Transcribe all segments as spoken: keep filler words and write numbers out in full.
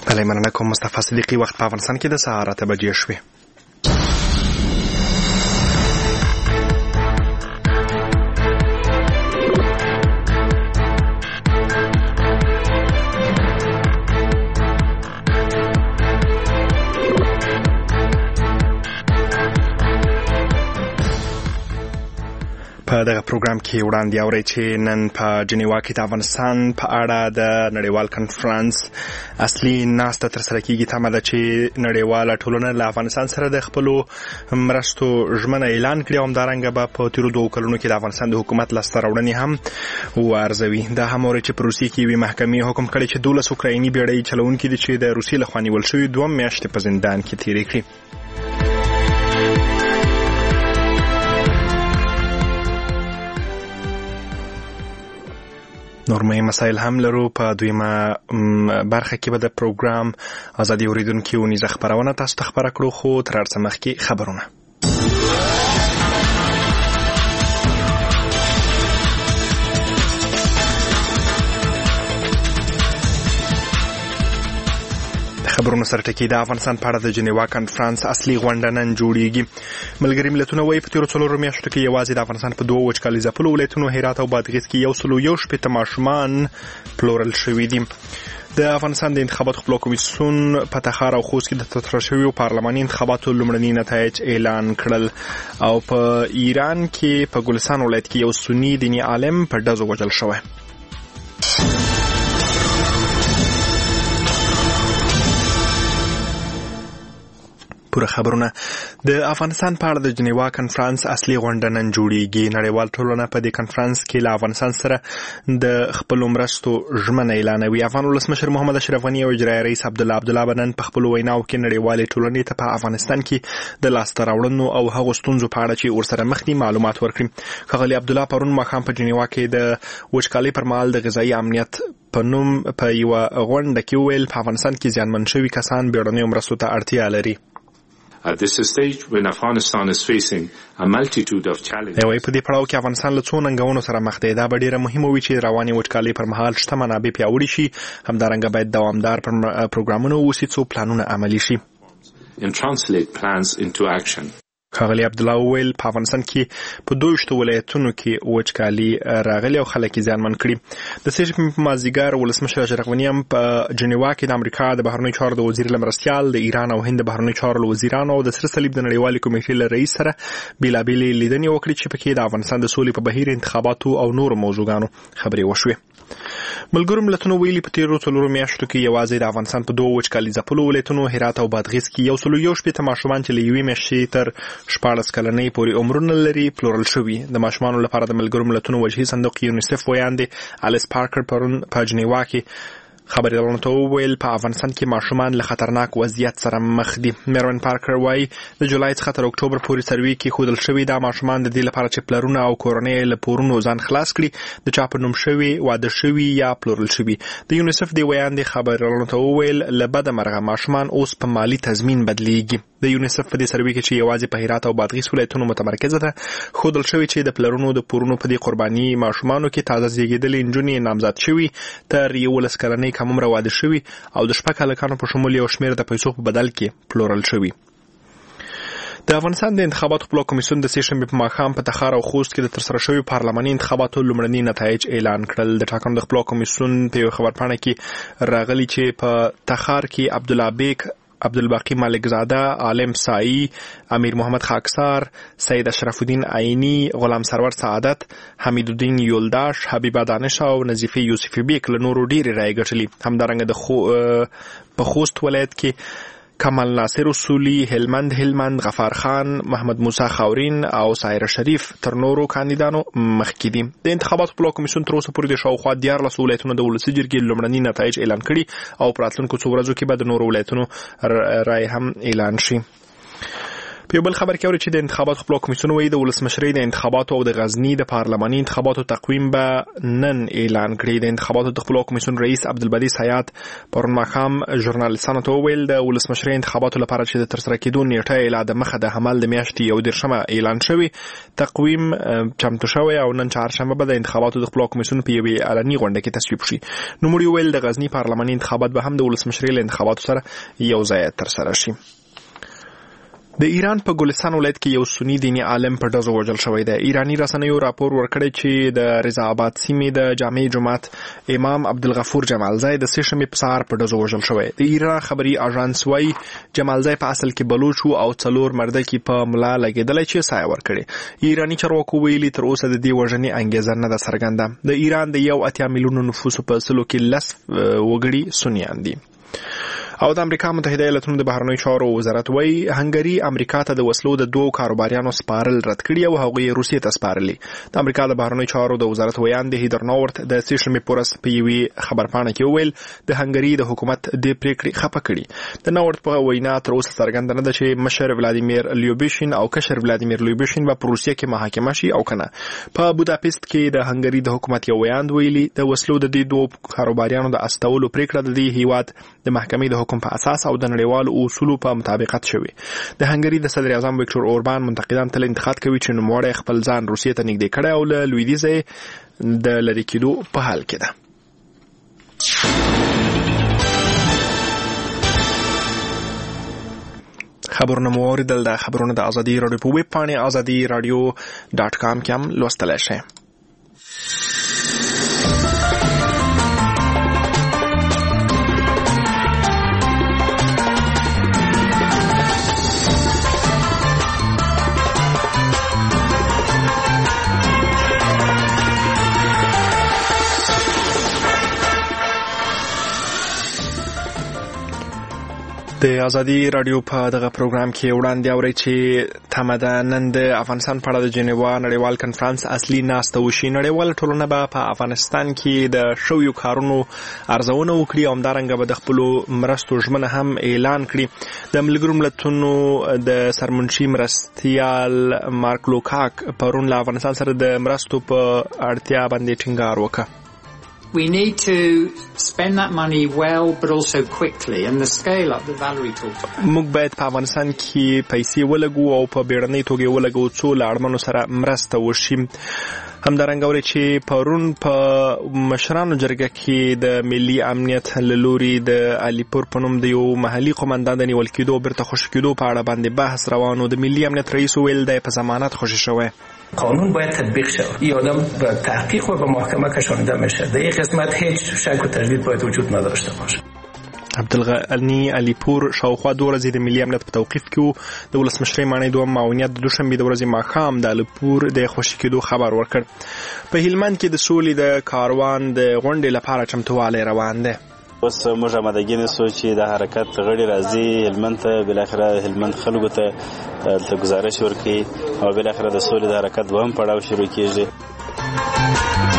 بله مننه کوم مصطفی صدیقی. وخت په افغانستان کې د سهار اته بجې شوې. په دغه پروګرام کې وړاندې اورئ چې نن په جنیوا کې د افغانستان په اړه د نړیوال کنفرانس اصلي ناسته ترسره کیږي. تمه ده چې نړیواله ټولنه له افغانستان سره د خپلو مرستو ژمنه اعلان کړي او همدارنګه به په تیرو دوو کلونو کې د افغانستان د حکومت لاسته راوړنې هم وارزوي. دا هم اورئ چې په روسیې کې یوې محکمې حکم کړی چې دولس اوکرایني بیړۍ چلوونکي دي چې د روسیې لخوا نیول شوي دوه میاشتې په زندان کې تېرې کړي. نور مهم مسایل هم لرو. په دویمه برخه کې به د پروګرام ازادي اوریدونکو نیزه خبرونه تاسو ته خبره کړو، خو تر هر څه مخکې خبرونه. خبرونه سره ټکی د افغانستان په اړه د جنیوا کنفرانس اصلي غونډه نن جوړیږي. ملګري ملتونه وايي په تیرو څلورو میاشتو کې یوازې د افغانستان په دوه وچکالي ځپلو ولایتونو هرات او بادغیس کې یو سل او یو شپېته ماشومان پلورل شوي دي. د افغانستان د انتخاباتو خپلواک کمیسیون په تخار او خوست کې د ترسره شویو پارلماني انتخاباتو لومړني نتایج اعلان کړل او په ایران کې په ګلستان ولایت کې یو سنی دیني عالم په ډزو وژل شوی. پوره خبرونه. د افغانستان په اړه د جنیوا کنفرانس اصلي غونډه نن جوړیږي. نړیوال ټولنه په دې کنفرانس کې له افغانستان سره د خپلو مرستو ژمنه اعلانوي. افغان ولسمشر محمد اشرف غني او اجرایي رئیس عبدالله عبدالله به نن په خپلو ویناو کې نړیوالې ټولنې ته په افغانستان کې د لاسته راوړنو او هغو ستونزو په اړه چې ورسره مخ دي معلومات ورکړي. ښاغلي عبدالله پرون ماښام په جنیوا کې د وچکالۍ پر مهال د غذایي امنیت په نوم په یوه غونډه کې وویل په افغانستان کې زیانمن شوي کسان بیړنیو مرستو ته اړتیا لري. At this stage, when Afghanistan is facing a multitude of challenges, یوه په دې پړاو کې افغانستان له څو ننګونو سره مخ دی. دا به ډیره مهمه وي چې رواني وچکالۍ پر مهال شته منابع پیاوړي شي، همدارنګه باید دوامدار پروګرامونه ووسي څو پلانونه عملي شي. and translate plans into action. ښاغلي عبدالله وویل په افغانستان کې په دویشتو ولایتونو کې وچکالي راغلي او خلک یې زیانمن کړي. د سې شنبې په مازدیګر ولسمشر اشرف غني هم په جنیوا کې د امریکا د بهرنیو چارو د وزیر له مرستیال، د ایران او هند د بهرنیو چارو له وزیرانو او د سره صلیب د نړیوالې کمیټې له رئیس سره بېلابېلې لیدنې وکړي چې پکې د افغانستان د سولې په بهیر، انتخاباتو او نورو موضوعګانو خبرې وشوې. ملګرو ملتونو ویلي په تیرو څلورو میاشتو کې یوازې د افغانستان په دوه وچکالي ځپلو ولایتونو هرات او بادغیس کې یو سل او یو شپېته ماشومان چې له یوې میاشتې تر شپاړس کلنۍ پورې عمرونه لري پلورل شوي. د ماشومانو لپاره د ملګرو ملتونو وجهي صندوق یونیسف ویاندې الیس پارکر پرون په جنیوا کې خبريالانو ته وویل په افغانستان کې ماشومان له خطرناک وضعیت سره مخ دي. میروین پارکر وایي د جولای څخه تر اکتوبر پورې سروې کې ښودل شوي دا ماشومان د دې لپاره چې پلرونه او کورنۍ له پورونو ځان خلاص کړي د چا په نوم شوي، واده شوي یا پلورل شوي. د یونیسف د ویاندې خبريالانو ته وویل له بده مرغه ماشومان اوس په مالی تضمین بدلیږي. د یونیسف په دې سروې کې چې یوازې په هرات او بادغیس ولایتونو متمرکزه ده ښودل شوي چې د پلرونو د پورونو په دې قرباني ماشومانو کې تازه زیږېدلې نجونې نامزد شوي تر یولس کلنۍ کم عمره واده شوي او د شپږ هلکانو په شمول یو شمېر د پیسو په بدل کې پلورل شوي. د افغانستان د انتخاباتو خپلواک کمیسیون د سې شنبې په ماښام په تخار او خوست کې د ترسره شویو پارلماني انتخاباتو لومړني نتایج اعلان کړل. د ټاکنو د خپلواک کمیسیون په یوه خبرپاڼه کې راغلي چې په تخار کې عبدالله بیک، عبدالباقی مالکزاده، عالم سایی، امیر محمد خاکسار، سید اشرف الدین عینی، غلام سرور سعادت، حمید الدین یولداش، حبیبه دانش او نظیفه یوسفی بیک له نورو ډېرې رایې ګټلي. همدارنګه د خو په خوست ولایت کې کمال ناصر اصولی، هلمند هلمند، غفار خان، محمد موسی خاورین او سایره شریف تر نورو کاندیدانو مخکې دي. د انتخاباتو خپلواک کمیسیون تر اوسه پورې د شاوخوا دیارلس ولایتونو د ولسي جرګې لومړني نتایج اعلان کړي او په راتلونکو څو ورځو کې به د نورو ولایتونو رایې هم اعلان شي. په بل خبر کې اوري چې د انتخاباتو خپل کمیسیون وایي د ولسمشرۍ د انتخاباتو او د غزنی د پارلماني انتخاباتو تقویم به نن اعلان کړي. د انتخاباتو د خپل کمیسیون رئیس عبدالبدی حیات پرون ماښام ژورنالیستانو ته وویل د ولسمشرۍ انتخاباتو لپاره چې د ترسره کېدو نیټه یې لا د مخه د حمل د میاشتې یو دېرشمه اعلان شوی، تقویم چمتو شوی او نن چهارشنبه به د انتخاباتو د خپل کمیسیون په یوې اعلاني غونډه کې تصویب شي. نوموړي وویل د غزنی پارلماني انتخابات به هم د ولسمشرۍ له انتخاباتو سره یو ځای ترسره شي. د ایران په ګلستان ولایت کې یو سنی دینی عالم په ډزو وژل شوی دی. ایرانی رسنیو راپور ورکړی چې د رضا آباد سیمې د جامع جماعت امام عبدالغفور جمالزی د سه شنبې په سهار په ډزو وژل شوی. د ایران خبري اژانس وايي جمالزی په اصل کې بلوچ او څلور مردکي په ملا لګیدلی چې سایه ورکړي. ایرانی چارواکو ویلي تر اوسه د دې وژنې انګیزه نه ده څرګنده. د ایران د یو اتیا میلیونو نفوسو په سلو کې لس وګړي سنیان دي. او د امریکا متحده ایالاتونو د بهرنیو چارو وزارت وایي هنګري امریکا ته د وسلو د دوو کاروباریانو سپارل رد کړي او هغوی روسیې ته سپارلي. د امریکا د بهرنیو چارو د وزارت ویان د هیدر نورت د سه شنبې په ورځ په یوې خبرپاڼه کې وویل د هنګري د حکومت د پریکړې خفه کړي. د نورت په وینا تر اوسه څرګنده نه ده چې مشر ولادیمیر لیوبیشین او کشر ولادیمیر لیوبیشین به په روسیې کې محاکمه شي او کنه. په بوداپست کې د هنګري د حکومت یو ویان ویلي د وسلو د دې دوو کاروباریانو د استولو پریکړه د دې هیواد د محکمې د حکم په اساس او د نړیوالو اصولو په مطابقت شوی. د هنګري د صدر اعظم ویکټور اوربان منتقدان تل انتقاد کوي چې نوموړی خپل ځان روسیې ته نږدې کړی او له لویدیځ د لرې کېدو په حال کې ده. خبرونه مو اوریدل. د خبرونه د ازادي راډیو په ویب پاڼې ازادي راډیو ډاټ کام کې هم لوستلی شئ. د ازادي راډیو په دغه پروګرام کې وړاندې اورئ چې تمه ده نن د افغانستان په اړه د جنیوا نړیوال کنفرانس اصلي ناسته وشي. نړیواله ټولنه به په افغانستان کې د شویو کارونو ارزونه وکړي او همدارنګه به د خپلو مرستو ژمنه هم اعلان کړي. د ملګرو ملتونو د سرمنشي مرستیال مارک لوکاک پرون له افغانستان سره د مرستو په اړتیا باندې ټینګار وکړ. We need to spend that money well but also quickly and the scale up that Valerie talked about. موږ باید په افغانستان کې پیسې ولګو او په بیړنۍ توګه ولګو څو له اړمنو سره مرسته وشي. همدارنګه اوري چې پرون په مشرانو جرګه کې د ملي امنیت له لوري د علیپور په نوم د یو محلي قومندان د نیول کېدو بیرته خوشي کېدو په اړه باندې بحث روان و. د ملي امنیت رئیس ویل دی په ضمانت خوشي شوی. قانون باید تطبیق شود. این آدم به تحقیق و به محکمه کشانده میشه. در این قسمت هیچ شک و تردید باید وجود نداشته باشه. عبدالغنی علیپور شاوخوا دوه ورځې د ملي امنیت په توقیف کې د ولسمشرۍ ماڼۍ دوهم معاونیت د دوشنبې د ورځې ماښام د علیپور د خوشي کېدو خبر ورکړ. په هلمند کې د سولې د کاروان د غونډې لپاره چمتووالی روان دی. اوس موږ آمادګي نیسو چې د حرکت غړي راځي هلمند ته، بالاخره هلمند خلکو ته دلته ګزارش ورکړي او بالاخره د سولې د حرکت دوهم پړاو شروع کېږي.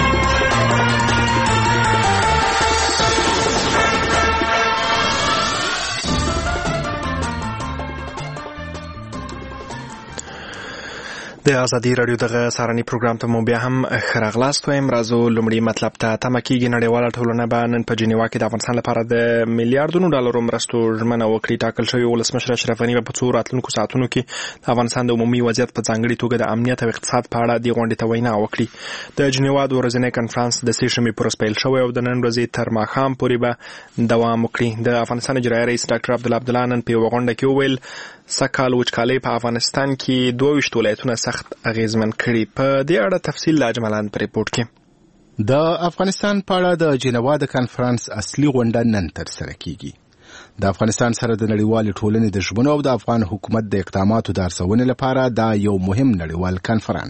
د ازادي راډیو دغه سهارني پروګرام ته مو بیا هم ښه راغلاست وایم. راځو لومړي مطلب ته. تمه کېږي نړیواله ټولنه به نن په جنیوا کې د افغانستان لپاره د میلیارډونو ډالرو مرستو ژمنه وکړي. ټاکل شوی ولسمشر اشرف غني به په څو راتلونکو ساعتونو کې د افغانستان د عمومي وضعیت په ځانګړي توګه د امنیت او اقتصاد په اړه دې غونډې ته وینا وکړي. د جنیوا د ورځني کنفرانس د سه شنبې پر ورځ پیل شوی او د نن ورځې تر ماښام پورې به دوام وکړي. د افغانستان اجرایي رئیس ډاکټر عبدالله عبدالله نن په یوه غونډه کې وویل سږکال وچکالۍ په افغانستان کې دوه ویشت ولایتونه سخت اغیزمن کړي. په دې اړه تفصیل له اجملان په ریپورت کې. د افغانستان په اړه د جنیوا د کنفرانس اصلي غونډه نن ترسره کیږي. د افغانستان سره د نړیوالې ټولنې د ژمنو او د افغان حکومت د اقداماتو د ارزونې لپاره دا یو مهم نړیوال کنفرانس دی.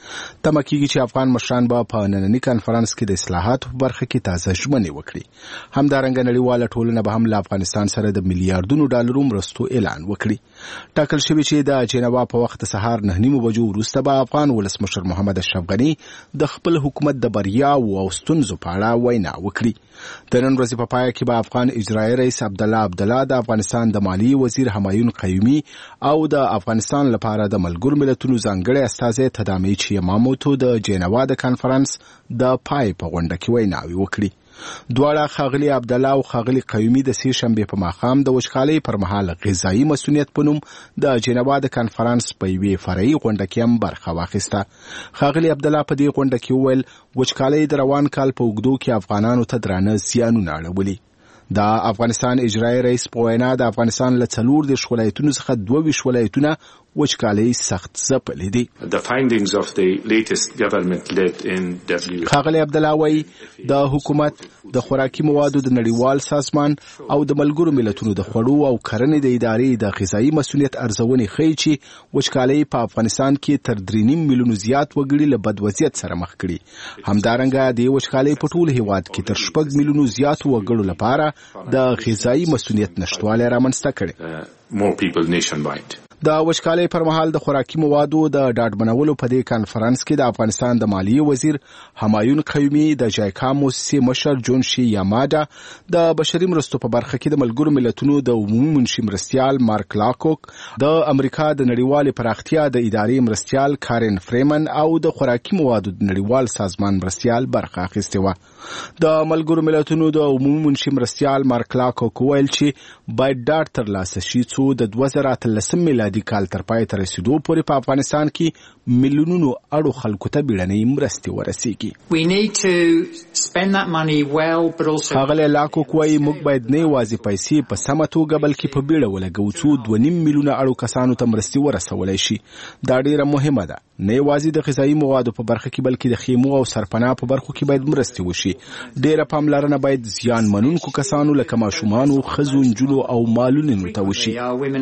تمه کیږي چې افغان مشران به په نننی کانفرنس کې د اصلاحاتو په برخه کې تازه ژمنې وکړي. همدارنګه نړیواله ټولنه به هم له افغانستان سره د میلیارډونو ډالرو مرستو اعلان وکړي. ټاکل شوی چې د جنیوا په وخت سهار نه نیمو بجو وروسته به افغان ولسمشر محمد اشرف غني د خپل حکومت د بریاو او ستونزو په اړه وینا وکړي. د نن ورځې په پای کې به افغان اجرایي رئیس عبدالله عبدالله د افغانستان د مالی وزیر همایون قیومي او د افغانستان لپاره د ملګرو ملتونو ځانګړي استازی تدامیچی یاماموتو د جنیوا د کانفرنس د پای په غونډه کې ویناوي وکړي. دواړه ښاغلي عبدالله او ښاغلي قیومي د سې شنبې په ماښام د وچکالۍ پر مهال غذایي مسؤلیت په نوم د جنیوا د کانفرنس په یوې فرعي غونډه کې هم برخه واخیسته. ښاغلي عبدالله په دې غونډه کې وویل وچکالۍ د روان کال په اوږدو کې افغانانو ته درانه زیانونه اړولي. د افغانستان اجرایي رئیس په وینا د افغانستان له څلور دېرش ولایتونو څخه دوه ویشت ولایتونه وچکالۍ سخت ځپلي دي. The findings of the latest government-led in W F P ښاغلی عبدالله وایي د حکومت د خوراکي موادو د نړیوال سازمان او د ملګرو ملتونو د خوړو او کرنې د ادارې د غذایي مسؤلیت ارزونې ښیي چې وچکالۍ په افغانستان کې تر درې نیم میلیونو زیات وګړي له بد وضعیت سره مخ کړي. همدارنګه د وچکالۍ په ټول هیواد کې تر شپږ میلیونو زیاتو وګړو لپاره د غذایي مسؤلیت نشتوالی رامنځته کړي. more people nationwide. د وچکالۍ پر مهال د خوراکي موادو د ډاډمنولو په دې کانفرنس کې د افغانستان د مالیې وزیر همایون قیومي، د جایکا موسسې مشر جون شي یامادا، د بشري مرستو په برخه کې د ملګرو ملتونو د عمومي منشي مرستیال مارک لاکوک، د امریکا د نړیوالې پراختیا د ادارې مرستیال کارن فریمن او د خوراکي موادو د نړیوال سازمان مرستیال برخه اخیستې وه. د ملګرو ملتونو د عمومي منشي مرستیال مارک لاکوک وویل چې باید ډاډ ترلاسه شي څو د دوه زره اتلسم میلادي د کال تر پای ته رسیدو پورې په افغانستان کې میلیونونو اړو خلکو ته بیړنۍ مرستې ورسیږي. We need to spend that money well but also ښاغلی لاکوک وایي موږ باید نه یوازې پیسې په سمه توګه بلکې په بیړه ولګوو څو دوه نیم میلیونه اړو کسانو ته مرستې ورسولی شي. دا ډیره مهمه ده. نه یوازې د غذایي موادو په برخه کې بلکې د خیمو او سرپناه په برخو کې باید مرستې وشي. ډیره پاملرنه باید زیان منونکو کسانو لکه ماشومانو، ښځو، نجونو او مالونو ته وشي.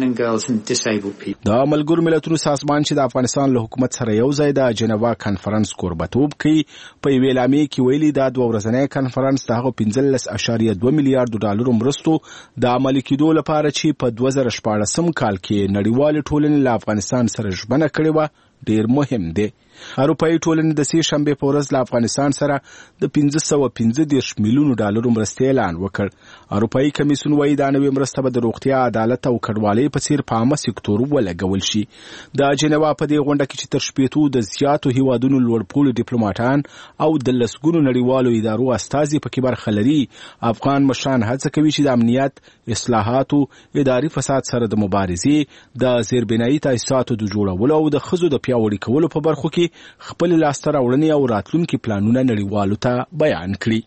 د ملګرو ملتونو سازمان چې د افغانستان له حکومت سره یو ځای د جنیوا کانفرنس کوربتوب کوي په یوې اعلامیې کې ویلي دا دوه ورځنی کانفرنس د هغو پنځلس اعشاریه دوه میلیارډو ډالرو مرستو د عملي کېدو لپاره چې په دوه زره شپاړسم کال کې نړیوالې ټولنې له افغانستان سره ژمنه کړې وه ډیر مهم دی. اروپایي ټولنې د سې شنبې په ورځ له افغانستان سره د پنځه سوه پنځه دېرش میلیونو ډالرو مرستې اعلان وکړ. اروپایي کمیسیون وایي دا نوې مرسته به د روغتیا، عدالت او کډوالۍ په څیر په عامه سکتور ولګول شي. د جنیوا په دې غونډه کې چې تر شپېتو د زیاتو هیوادونو لوړپوړي ډیپلوماټان او د لسګونو نړیوالو ادارو استازي پکې برخه لري، افغان مشران هڅه کوي چې د امنیت، اصلاحاتو، اداري فساد سره د مبارزې، د زیربنایي تاسیساتو د جوړولو او د ښځو د پیاوړي کولو په برخو کې خپل لاسته راوړنې او راتلونکي پلانونه نړیوالو ته بیان کړي.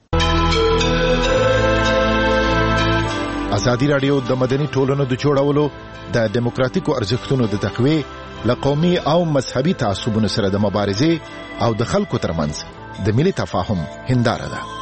ازادي راډیو د مدني ټولنو د جوړولو، د دیموکراتیکو ارزښتونو د تقویې، له قومي او مذهبي تعصبونو سره د مبارزې او د خلکو ترمنځ د ملي تفاهم هنداره ده.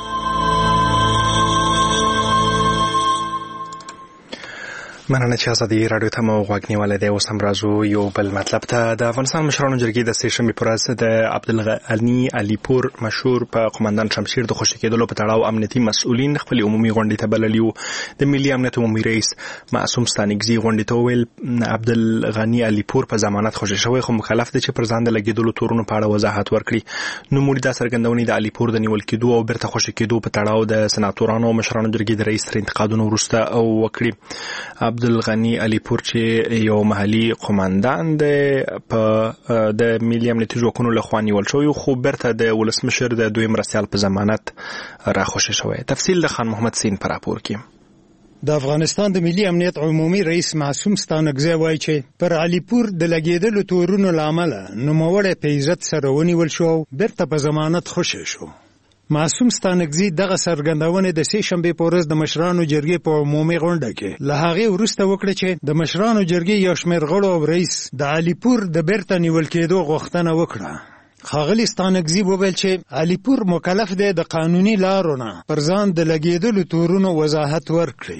مننه چې ازادي راډیو ته مو غوږ نیولی دی. اوس هم راځو یو بل مطلب ته. د افغانستان مشرانو جرګې د سې شنبې په ورځ د عبدالغني علیپور مشهور په قومندان شمشیر د خوشي کېدلو په تړاو امنیتي مسؤلین خپلې عمومي غونډې ته بللي وو. د ملي امنیت عمومي رئیس معصوم ستانکزي غونډې ته وویل عبدالغني علیپور په ضمانت خوشي شوی خو مکلف دی چې پر ځان د لګېدلو تورونو په اړه وضاحت ورکړي. نوموړي دا څرګندونې د علیپور د نیول کېدو او بیرته خوشي کېدو په تړاو د سناتورانو او مشرانو جرګې د رئیس تر انتقادونو وروسته وکړي. عبدالغني علیپور چې یو محلي قومندان دی په د ملي امنیتي ځواکونو لخوا نیول شوی خو بیرته د ولسمشر د دویم مرستیال په ضمانت راخوشي شوی. تفصیل د خان محمد سین په راپور کې. د افغانستان د ملي امنیت عمومي رئیس معصوم ستانکزی وایي چې پر علیپور د لګېدلو تورونو له امله نوموړی په عزت سره ونیول شو او بیرته په ضمانت خوشي شو. معصوم ستانکزي دغه څرګندونې د سې شنبې په ورځ د مشرانو جرګې په عمومي غونډه کې له هغې وروسته وکړه چې د مشرانو جرګې یو شمېر غړو او رئیس د علیپور د بیرته نیول کېدو غوښتنه وکړه. ښاغلي ستانکزي وویل چې علیپور مکلف دی د قانوني لارو نه پر ځان د لګېدلو تورونو وضاحت ورکړي.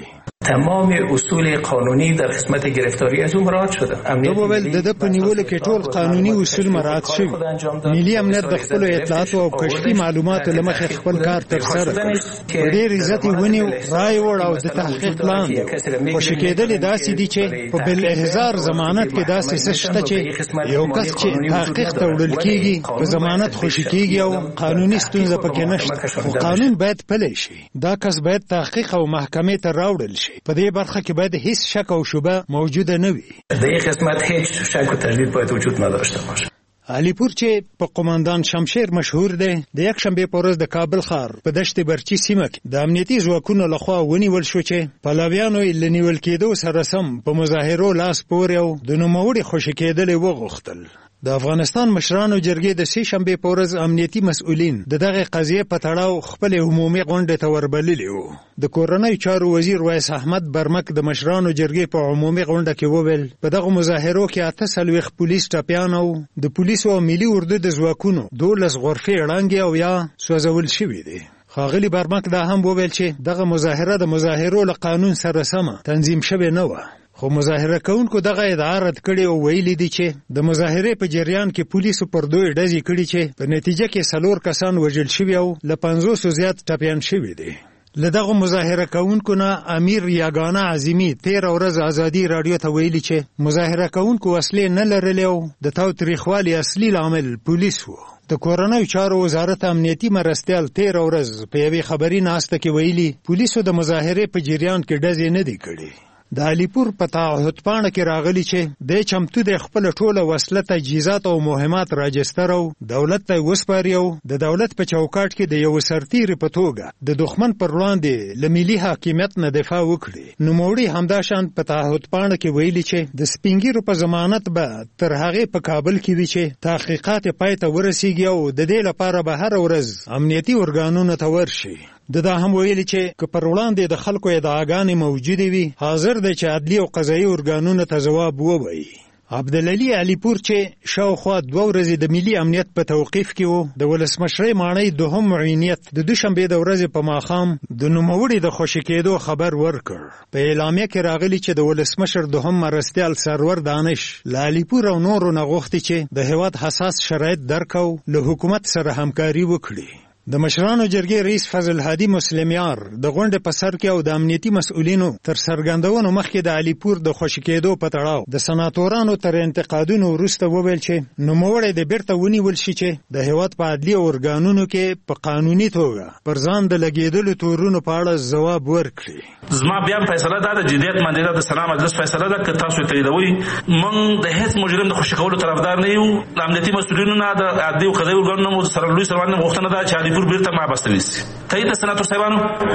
تمام اصول قانونی در قسمت گرفتاری از اون مراعات شده. امنیت د په نیولو کې ټول قانوني اصول مراعات شوي. ملي امنیت د خپل اطلاعات او کشفي معلوماتو لمخې خپل کار ترسره کړ. ډېر عزت یې ونیو، رای وړ او د تحقیق پلان خوشي کېدلې داسې دي چې په بالاحضار ضمانت کې داسې څه شته چې یو کس چې تحقیق ته وړل کېږي په ضمانت خوشي کېږي او قانوني ستونزه پکې نشته. خو قانون باید پلی شي. دا کس باید تحقیق او محکمې ته راوړل شي. په دې برخه کې باید هیڅ شک او شبهه موجوده نه وي. در این قسمت هیچ شک و تردید باید وجود نداشته باشه. علیپور چې په قوماندان شمشیر مشهور دی، د یک شنبه په ورځ د کابل ښار په دشت برچی سیمه کې د امنیتي ځواکونو لخوا ونیول شو چې پلاویانو یې له نیول کېدو سره سم په مظاهرو لاس پورې او د نوموړي خوشي کېدل وغوښتل. د افغانستان مشرانو جرګې د سې شنبه په ورځ امنیتي مسؤلین د دغه قضیې په تړاو خپل عمومي غونډه ته وربللي وو. د کورنۍ چارو وزیر ویس احمد برمک د مشرانو جرګې په عمومي غونډه کې وویل په دغه مظاهرو کې اته څلوېښت پولیس ټپیان او د پولیسو او ملي اردو د ځواکونو دولس غرفې ړنګې او یا سوځول شوي دي. ښاغلي برمک دا هم وویل چې دغه مظاهره د مظاهرو له قانون سره سمه تنظیم شوې نه وه. خو مظاهره کوونکو دغه ادعا رد کړې او ویلي دي چې د مظاهرې په جریان کې پولیسو پر دوی ډزې کړي چې په نتیجه کې څلور کسان وژل شوي او له پنځوسو زیات ټپیان شوي دي. له دغه مظاهره کوونکو نه امیر یاګانه عظیمي تېره ورځ ازادي راډیو ته ویلي چې مظاهره کوونکو وسلې نه لرلې او د تاوتریخوالي اصلي لامل پولیس و. د کورنۍ چارو وزارت امنیتي مرستیال تېره ورځ په یوې خبري ناسته کې ویلي پولیسو د مظاهرې په جریان کې ډزې نه دي کړې. د علیپور په تعهد پاڼه کې راغلی چې د چمتو د خپل ټوله وسله تجهیزات او مهمات راجستر او دولت ته وسپاري او د دولت په چوکاټ کې د یو سرتیر په توګه د دښمن پر وړاندې له ملي حاکمیت نه دفاع وکړي. نوموړي همداشان په تعهد پاڼه کې ویلي چې د سپینګیرو په ضمانت به تر هغې په کابل کې وي چې تحقیقات پای ته ورسیږي او د دې لپاره به هره ورځ امنیتي ارګانونو ته ورشي. د دا هم ویلي چې که پر وړاندې د خلکو ادعاګانې موجودې وي حاضر دی چې عدلي او قضایي ارګانونو ته ځواب ووایي. عبدالعلي علیپور چې شاوخوا دوه ورځې د ملي امنیت په توقیف کې و د ولسمشرۍ ماڼۍ دوهم معینیت د دوشنبې د ورځې په ماښام د نوموړي د خوشي کېدو خبر ورکړ. په اعلامیه کې راغلي چې د ولسمشر دوهم مرستیال سرور دانش له علیپور او نورو نه غوښتي چې د هېواد حساس شرایط درک او له حکومت سره همکاري وکړي. د مشرانو جرګې رئیس فضل هادي مسلمیار د غونډې په سر کې او د امنیتي مسؤلینو تر څرګندونو مخکې د علیپور د خوشي کېدو په تړاو د سناتورانو تر انتقادونو وروسته وویل چې نوموړی د بیرته ونیول شي چې د هېواد په عدلي ارګانونو کې په قانوني توګه پر ځان د لګېدلو تورونو په اړه ځواب ورکړي. زما بیا فیصله دا د جدیت باندې د سنا مجلس فیصله ده که تاسو تاییدوي موږ د هیڅ مجرم د خوشي کولو طرفدار نه یو. د امنیتي مسؤلینو نه د عدلي او قضایي ارګانونو سره لوی سروان غوښتنه ده چې علیپور بیرته مابسته وي. تایید سناتور صاحبانو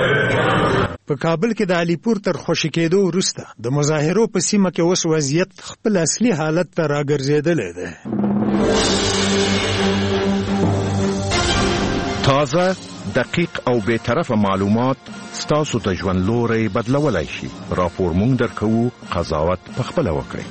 په کابل کې د علیپور تر خوشي کېدو وروسته د مظاهرو په سیمه کې اوس وضعیت خپل اصلي حالت ته راګرځېدلی دی. تازه دقیق او بی‌طرفه معلومات ستاسو ته ژوند لوری بدلولای شي. راپور مونږ درکوو، قضاوت پخپله وکړئ.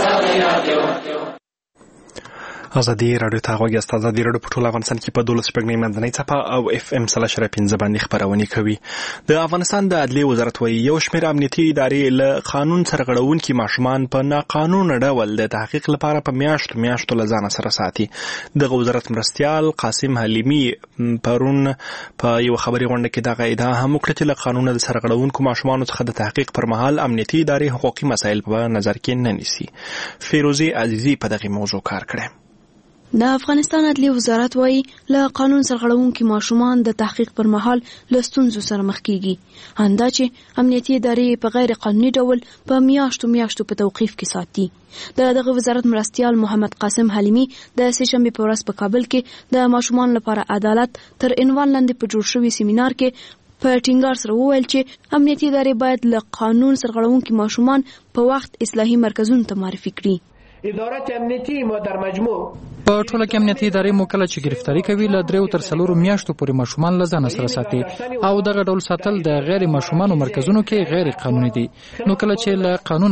ازادي راډیو ته غوږ یاست. ازادي راډیو په ټول افغانستان کې په دولس شپږنۍ منځنۍ څپه او اف ام سل اشاریه پنځه باندې خپرونې کوي. د افغانستان د عدلي وزارت وایي یو شمېر امنیتي ادارې له قانون سرغړونکي ماشومان په ناقانونه ډول د تحقیق لپاره په میاشتو میاشتو له ځانه سره ساتي. دغه وزارت مرستیال قاسم حلیمي پرون په یو خبري غونډه کې دغه ادعا هم وکړه چې له قانونه د سرغړونکو ماشومانو څخه د تحقیق پر مهال امنیتي ادارې حقوقي مسایل په نظر کې نه نیسي. فیروزي عزیزي په دغه موضوع کار کړی. د افغانستان عدلي وزارت وایي له قانون سرغړونکي ماشومان د تحقیق پر مهال له ستونزو سره مخ کیږي. همدا چې امنیتي ادارې په غیر قانوني ډول په میاشتو میاشتو په توقیف کې ساتي. د دغه وزارت مرستیال محمد قاسم حلیمي د سې شنبې په ورځ په کابل کې د ماشومان لپاره عدالت تر عنوان لاندې په جوړ شوي سیمینار کې په ټینګار سره وویل چې امنیتي ادارې باید له قانون سرغړونکي ماشومان په وخت اصلاحي مرکزونو ته معرفي کړي. ادارات امنیتي ما در مجموع په ټوله کې امنیتي ادارې مو کله چې گرفتاری کوي له دریو تر څلورو میاشتو پورې ماشومان له ځان سره ساتي او دغه ډول ساتل د غیر ماشومانو مرکزونو کې غیر قانوني دي. نو کله چې له قانونه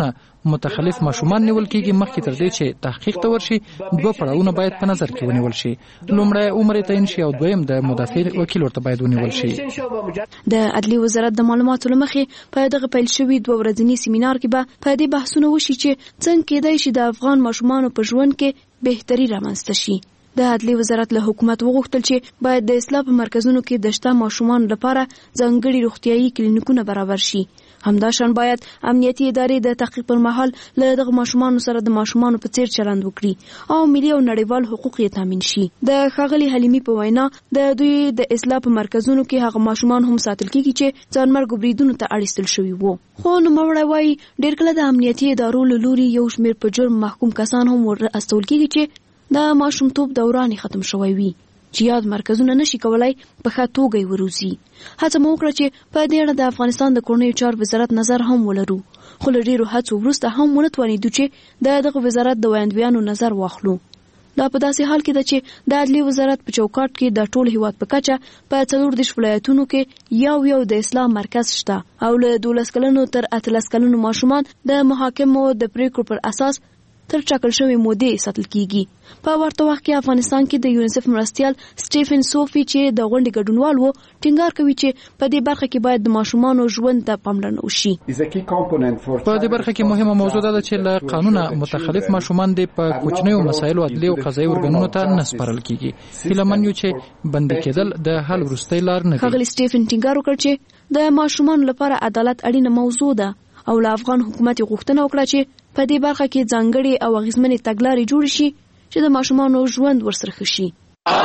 متخلف ماشومان نیول کیږي. مخکې تر دې چې تحقیق ته ورشي دوه پړاوونه باید په نظر کې ونیول شي. لومړی عمر تعین شي او دویم د مدافع وکیل ورته باید ونیول شي. د عدلي وزارت د معلوماتو لمخې په دغه پیل شوی دوه ورځنی سیمینار کې به په دې بحثونه وشي چې څنګه کېدای شي د افغان ماشومانو په ژوند کې بهتري رامنځته شي. د عدلي وزارت له حکومت وغوښتل چې باید د اصلاح په مرکزونو کې د شته ماشومانو لپاره ځانګړي روغتیايي کلینیکونه برابر شي. همداشان باید امنیتي ادارې د تحقیق پر مهال له دغه ماشومانو سره د ماشومانو په څیر چلند وکړي او ملي او نړیوال حقوق یې تامین شي. د ښاغلي حلیمي په وینا د دوی د اصلاح په مرکزونو کې هغه ماشومان هم ساتل کیږي چې ځانمرګ بریدونو ته اړ ایستل شوي وو. خو نوموړی وایي ډېر کله د امنیتي ادارو له لوري یو شمېر په جرم محکوم کسان هم ور استول کیږي چې د ماشومتوب دوران ختم شوی وي چې یاد مرکزونه نشي کولای په ښه توګه یې وروزي. هڅه مو وکړه چې په دې اړه د افغانستان د کورنیو چارو وزارت نظر هم ولرو، خو له ډېرو هڅو وروسته هم ونه توانېدو چې د دغه وزارت د ویاندویانو نظر واخلو. دا په داسې حال کې ده چې د عدلي وزارت په چوکاټ کې د ټول هیواد په کچه په څلور دېرش ولایتونو کې یو یو د اصلاح مرکز شته او له دولس کلنو تر اتلس کلنو ماشومان د محاکمو د پریکړو پر اساس تر ټاکل شوی مودې ساتل کیږي. په ورته وخت کې افغانستان کې د یونیسف مرستیال سټیفن سوفي چې د غونډې ګډونوال وو ټینګار کوي چې په دې برخه کې باید د ماشومانو ژوند ته پاملرنه وشي. په دې برخه کې مهمه موضوع ده چې له قانونه متخلف ماشومان د په کوچنیو مسایلو عدلي او قضایي ارګانونو ته نه سپارل کیږي. هیلمن یو چې بندي کېدل د حل وروستۍ لار نه دی. ښاغلي سټیفن ټینګار وکړ چې د ماشومانو لپاره عدالت اړینه موضوع ده او له افغان حکومت غوښتنه وکړه چې په دې برخه کې ځانګړي او اغیزمنې تګلارې جوړې شي چې د ماشومانو ژوند ورسره ښه شي.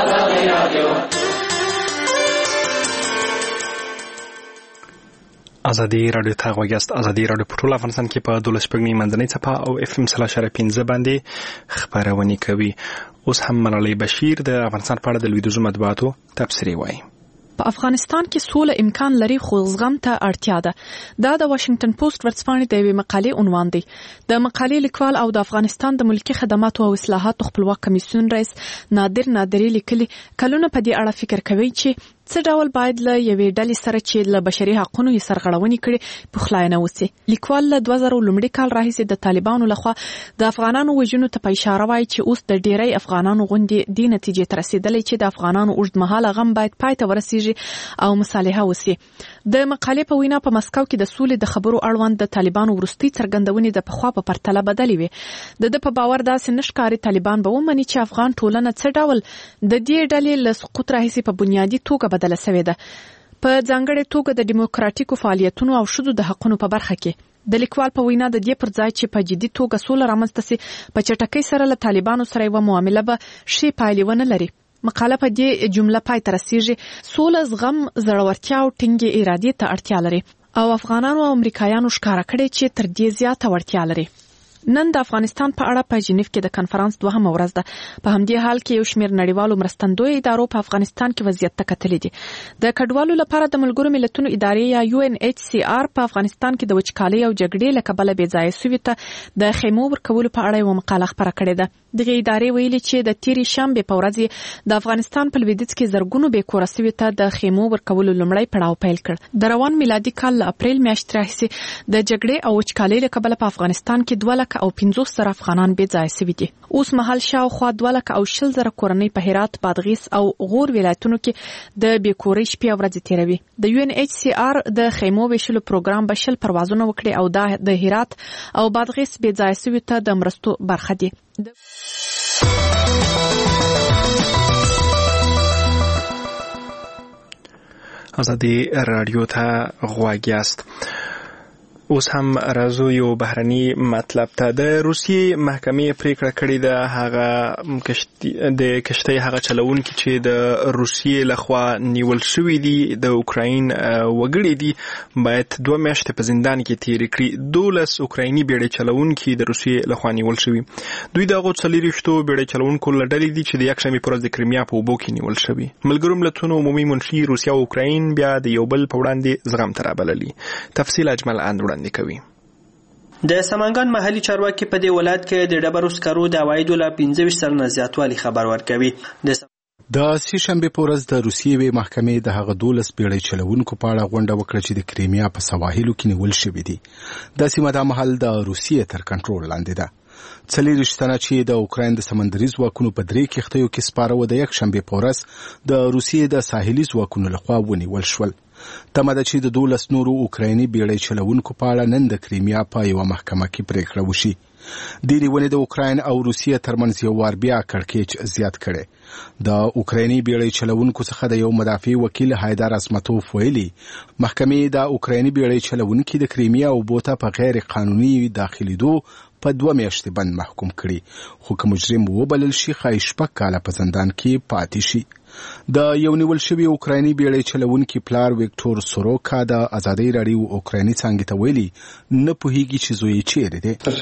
ازادي رادیو ته غوږیاست. ازادي رادیو په ټول افغانستان کې په دولس شپږمې منځنۍ څپه او اف ام سلا شره پنځه باندې خبرونه کوي. اوس هم ملالۍ بشیر د افغانستان په اړه د لویدیځو مطبوعاتو تبصرې وایي. په افغانستان کې سوله امکان لري خو زغم ته اړتیا ده. دا د واشنگټن پوسټ ورځپاڼې د یوې مقالې عنوان دی. د مقالې لیکوال او د افغانستان د ملکي خدماتو او اصلاحاتو خپلواک کمیسیون رئیس نادر نادری لیکلي کلونه په دې اړه فکر کوي چې څه ډول باید له یوې ډلې سره چې له بشري حقوقو یې سرغړونې کړي پخلاینه وسی. لیکوال له دوه زره لومړي کال راهیسې د طالبانو لخوا د افغانانو وژنو ته په اشاره وایي چې اوس د ډیری افغانانو غونډې د نتیجې ته رسیدلې چې د افغانانو اوږدمهاله غم باید پای ته ورسیږي او مصالحه وسی. د مقالې په وینا په مسکو کې د سولې د خبرو اړوند د طالبانو وروستي څرګندونې د پخوا په پرتله بدلې وي. د د په باور داسې نشکاري طالبان به ومني چې افغان ټولنه څه ډول د دې ډلې له سقوط راهیسې په بنیادي توګه بدله شوې ده، په ځانګړې توګه د دیموکراتیکو فعالیتونو او ښځو د حقوقو په برخه کې. د لیکوال په وینا د دې پر ځای چې په جدي توګه سوله رامنځته سي په چټکۍ سره له طالبانو سره یو معامله به شي پایلې ونه لري. مقاله په دې جمله پای ته رسیږي: سوله زغم، زړورتیا او ټینګې ارادې ته اړتیا لري او افغانانو او امریکایانو ښکاره کړي چې تر دې زیاته وړتیا لري. نن د افغانستان په اړه په جنیف کې د کنفرانس دوهمه ورځ ده. په همدې حال کې یو شمېر نړیوالو مرستندوی ادارو په افغانستان کې وضعیت ته کتلې دي. د کډوالو لپاره د ملګرو ملتونو ادارې یا یو ان ایچ سی آر په افغانستان کې د وچکالۍ او جګړې له کبله بې ځایه سوي ته د خیمو ورکولو په اړه یو مقاله خپره کړې ده. دغه ادارې ویلي چې د تیرې شنبې په ورځ د افغانستان په لویدیځ کې زرګونو بې کوره سوي ته د خیمو ورکولو لومړی پړاو پیل کړ. د روان میلادي کال له اپریل میاشتې راهیسې د جګړې او وچکالۍ له کبله په افغانستان کې دوه لکه او پنځوس زره افغانان بې ځایه سوي دي. اوس مهال شاوخوا دوه لکه او شل زره کورنۍ په هرات، بادغیس او غور ولایتونو کې د بې کورۍ شپې او ورځې تیروي. د یو ان ایچ سی آر د خیمو ویشلو پروګرام به شل پروازونه وکړي او دا د هرات او بادغیس بې ځایه سوي ته د مرستو برخه دي. ازادي رادیو ته غوږیاست. اوس هم راځو یو بهرني مطلب ته. د روسیې محکمې پریکړه کړې ده هغه کشتي د کشتۍ هغه چلوونکي چې د روسیې لخوا نیول شوي دي د اوکراین وګړي دي باید دوه میاشتې په زندان کې تېرې کړي. دولس اوکرایني بیړۍ چلوونکي د روسیې لخوا نیول شوي. دوی د هغو څلېرویشتو بیړۍ چلوونکو له ډلې دي چې د یکشنبې په ورځ د کریمیا په اوبو کې نیول شوي. ملګرو ملتونو عمومي منشي روسیه او اوکراین بیا د یو بل په وړاندې زغم ته رابللي. تفصیل اجمل اندوړ کوي. د سمنګان محلي چارواکي په دې ولایت کې د ډبرو سکرو د عوایدو له پنځه ویشت سلنه زیاتوالي خبر ورکوي. د د سې شنبې په ورځ د روسیې محکمې د هغه دولس بیړۍ چلوونکو په اړه غونډه وکړه چې د کریمیا په سواحلو کې نیول شوي دي. دا سیمه د مهال د روسیې تر کنټرول لاندې ده. څلېرویشت تنه چې د اوکراین د سمندري ځواکونو په درې کښتیو کې سپاره و د یک شنبې په ورځ د روسیې د ساحلي ځواکونو لخوا ونیول شول. تمه ده چې د دولس نورو اوکرایني بیړۍ چلوونکو په اړه نن د کریمیا په یوه محکمه کې پریکړه وشي. دې نیونې د اوکراین او روسیې ترمنځ یو وار بیا کړکېچ زیات کړی. د اوکرایني بیړۍ چلوونکو څخه د یو مدافع وکیل هایدار اسمتوف ویلي محکمې د اوکرایني بیړۍ چلوونکي د کریمیا اوبو ته په غیر قانوني داخلېدو په دوه میاشتې بند محکوم کړي، خو که مجرم وبلل شي ښایي شپږ کاله په زندان کې پاتې شي. د یو نیول شوي اوکرایني بیړۍ چلوونکي پلار ویکټور سوروکا د ازادۍ راډیو اوکرایني څانګې ته ویلي نه پوهیږي چې زوی یې چیرې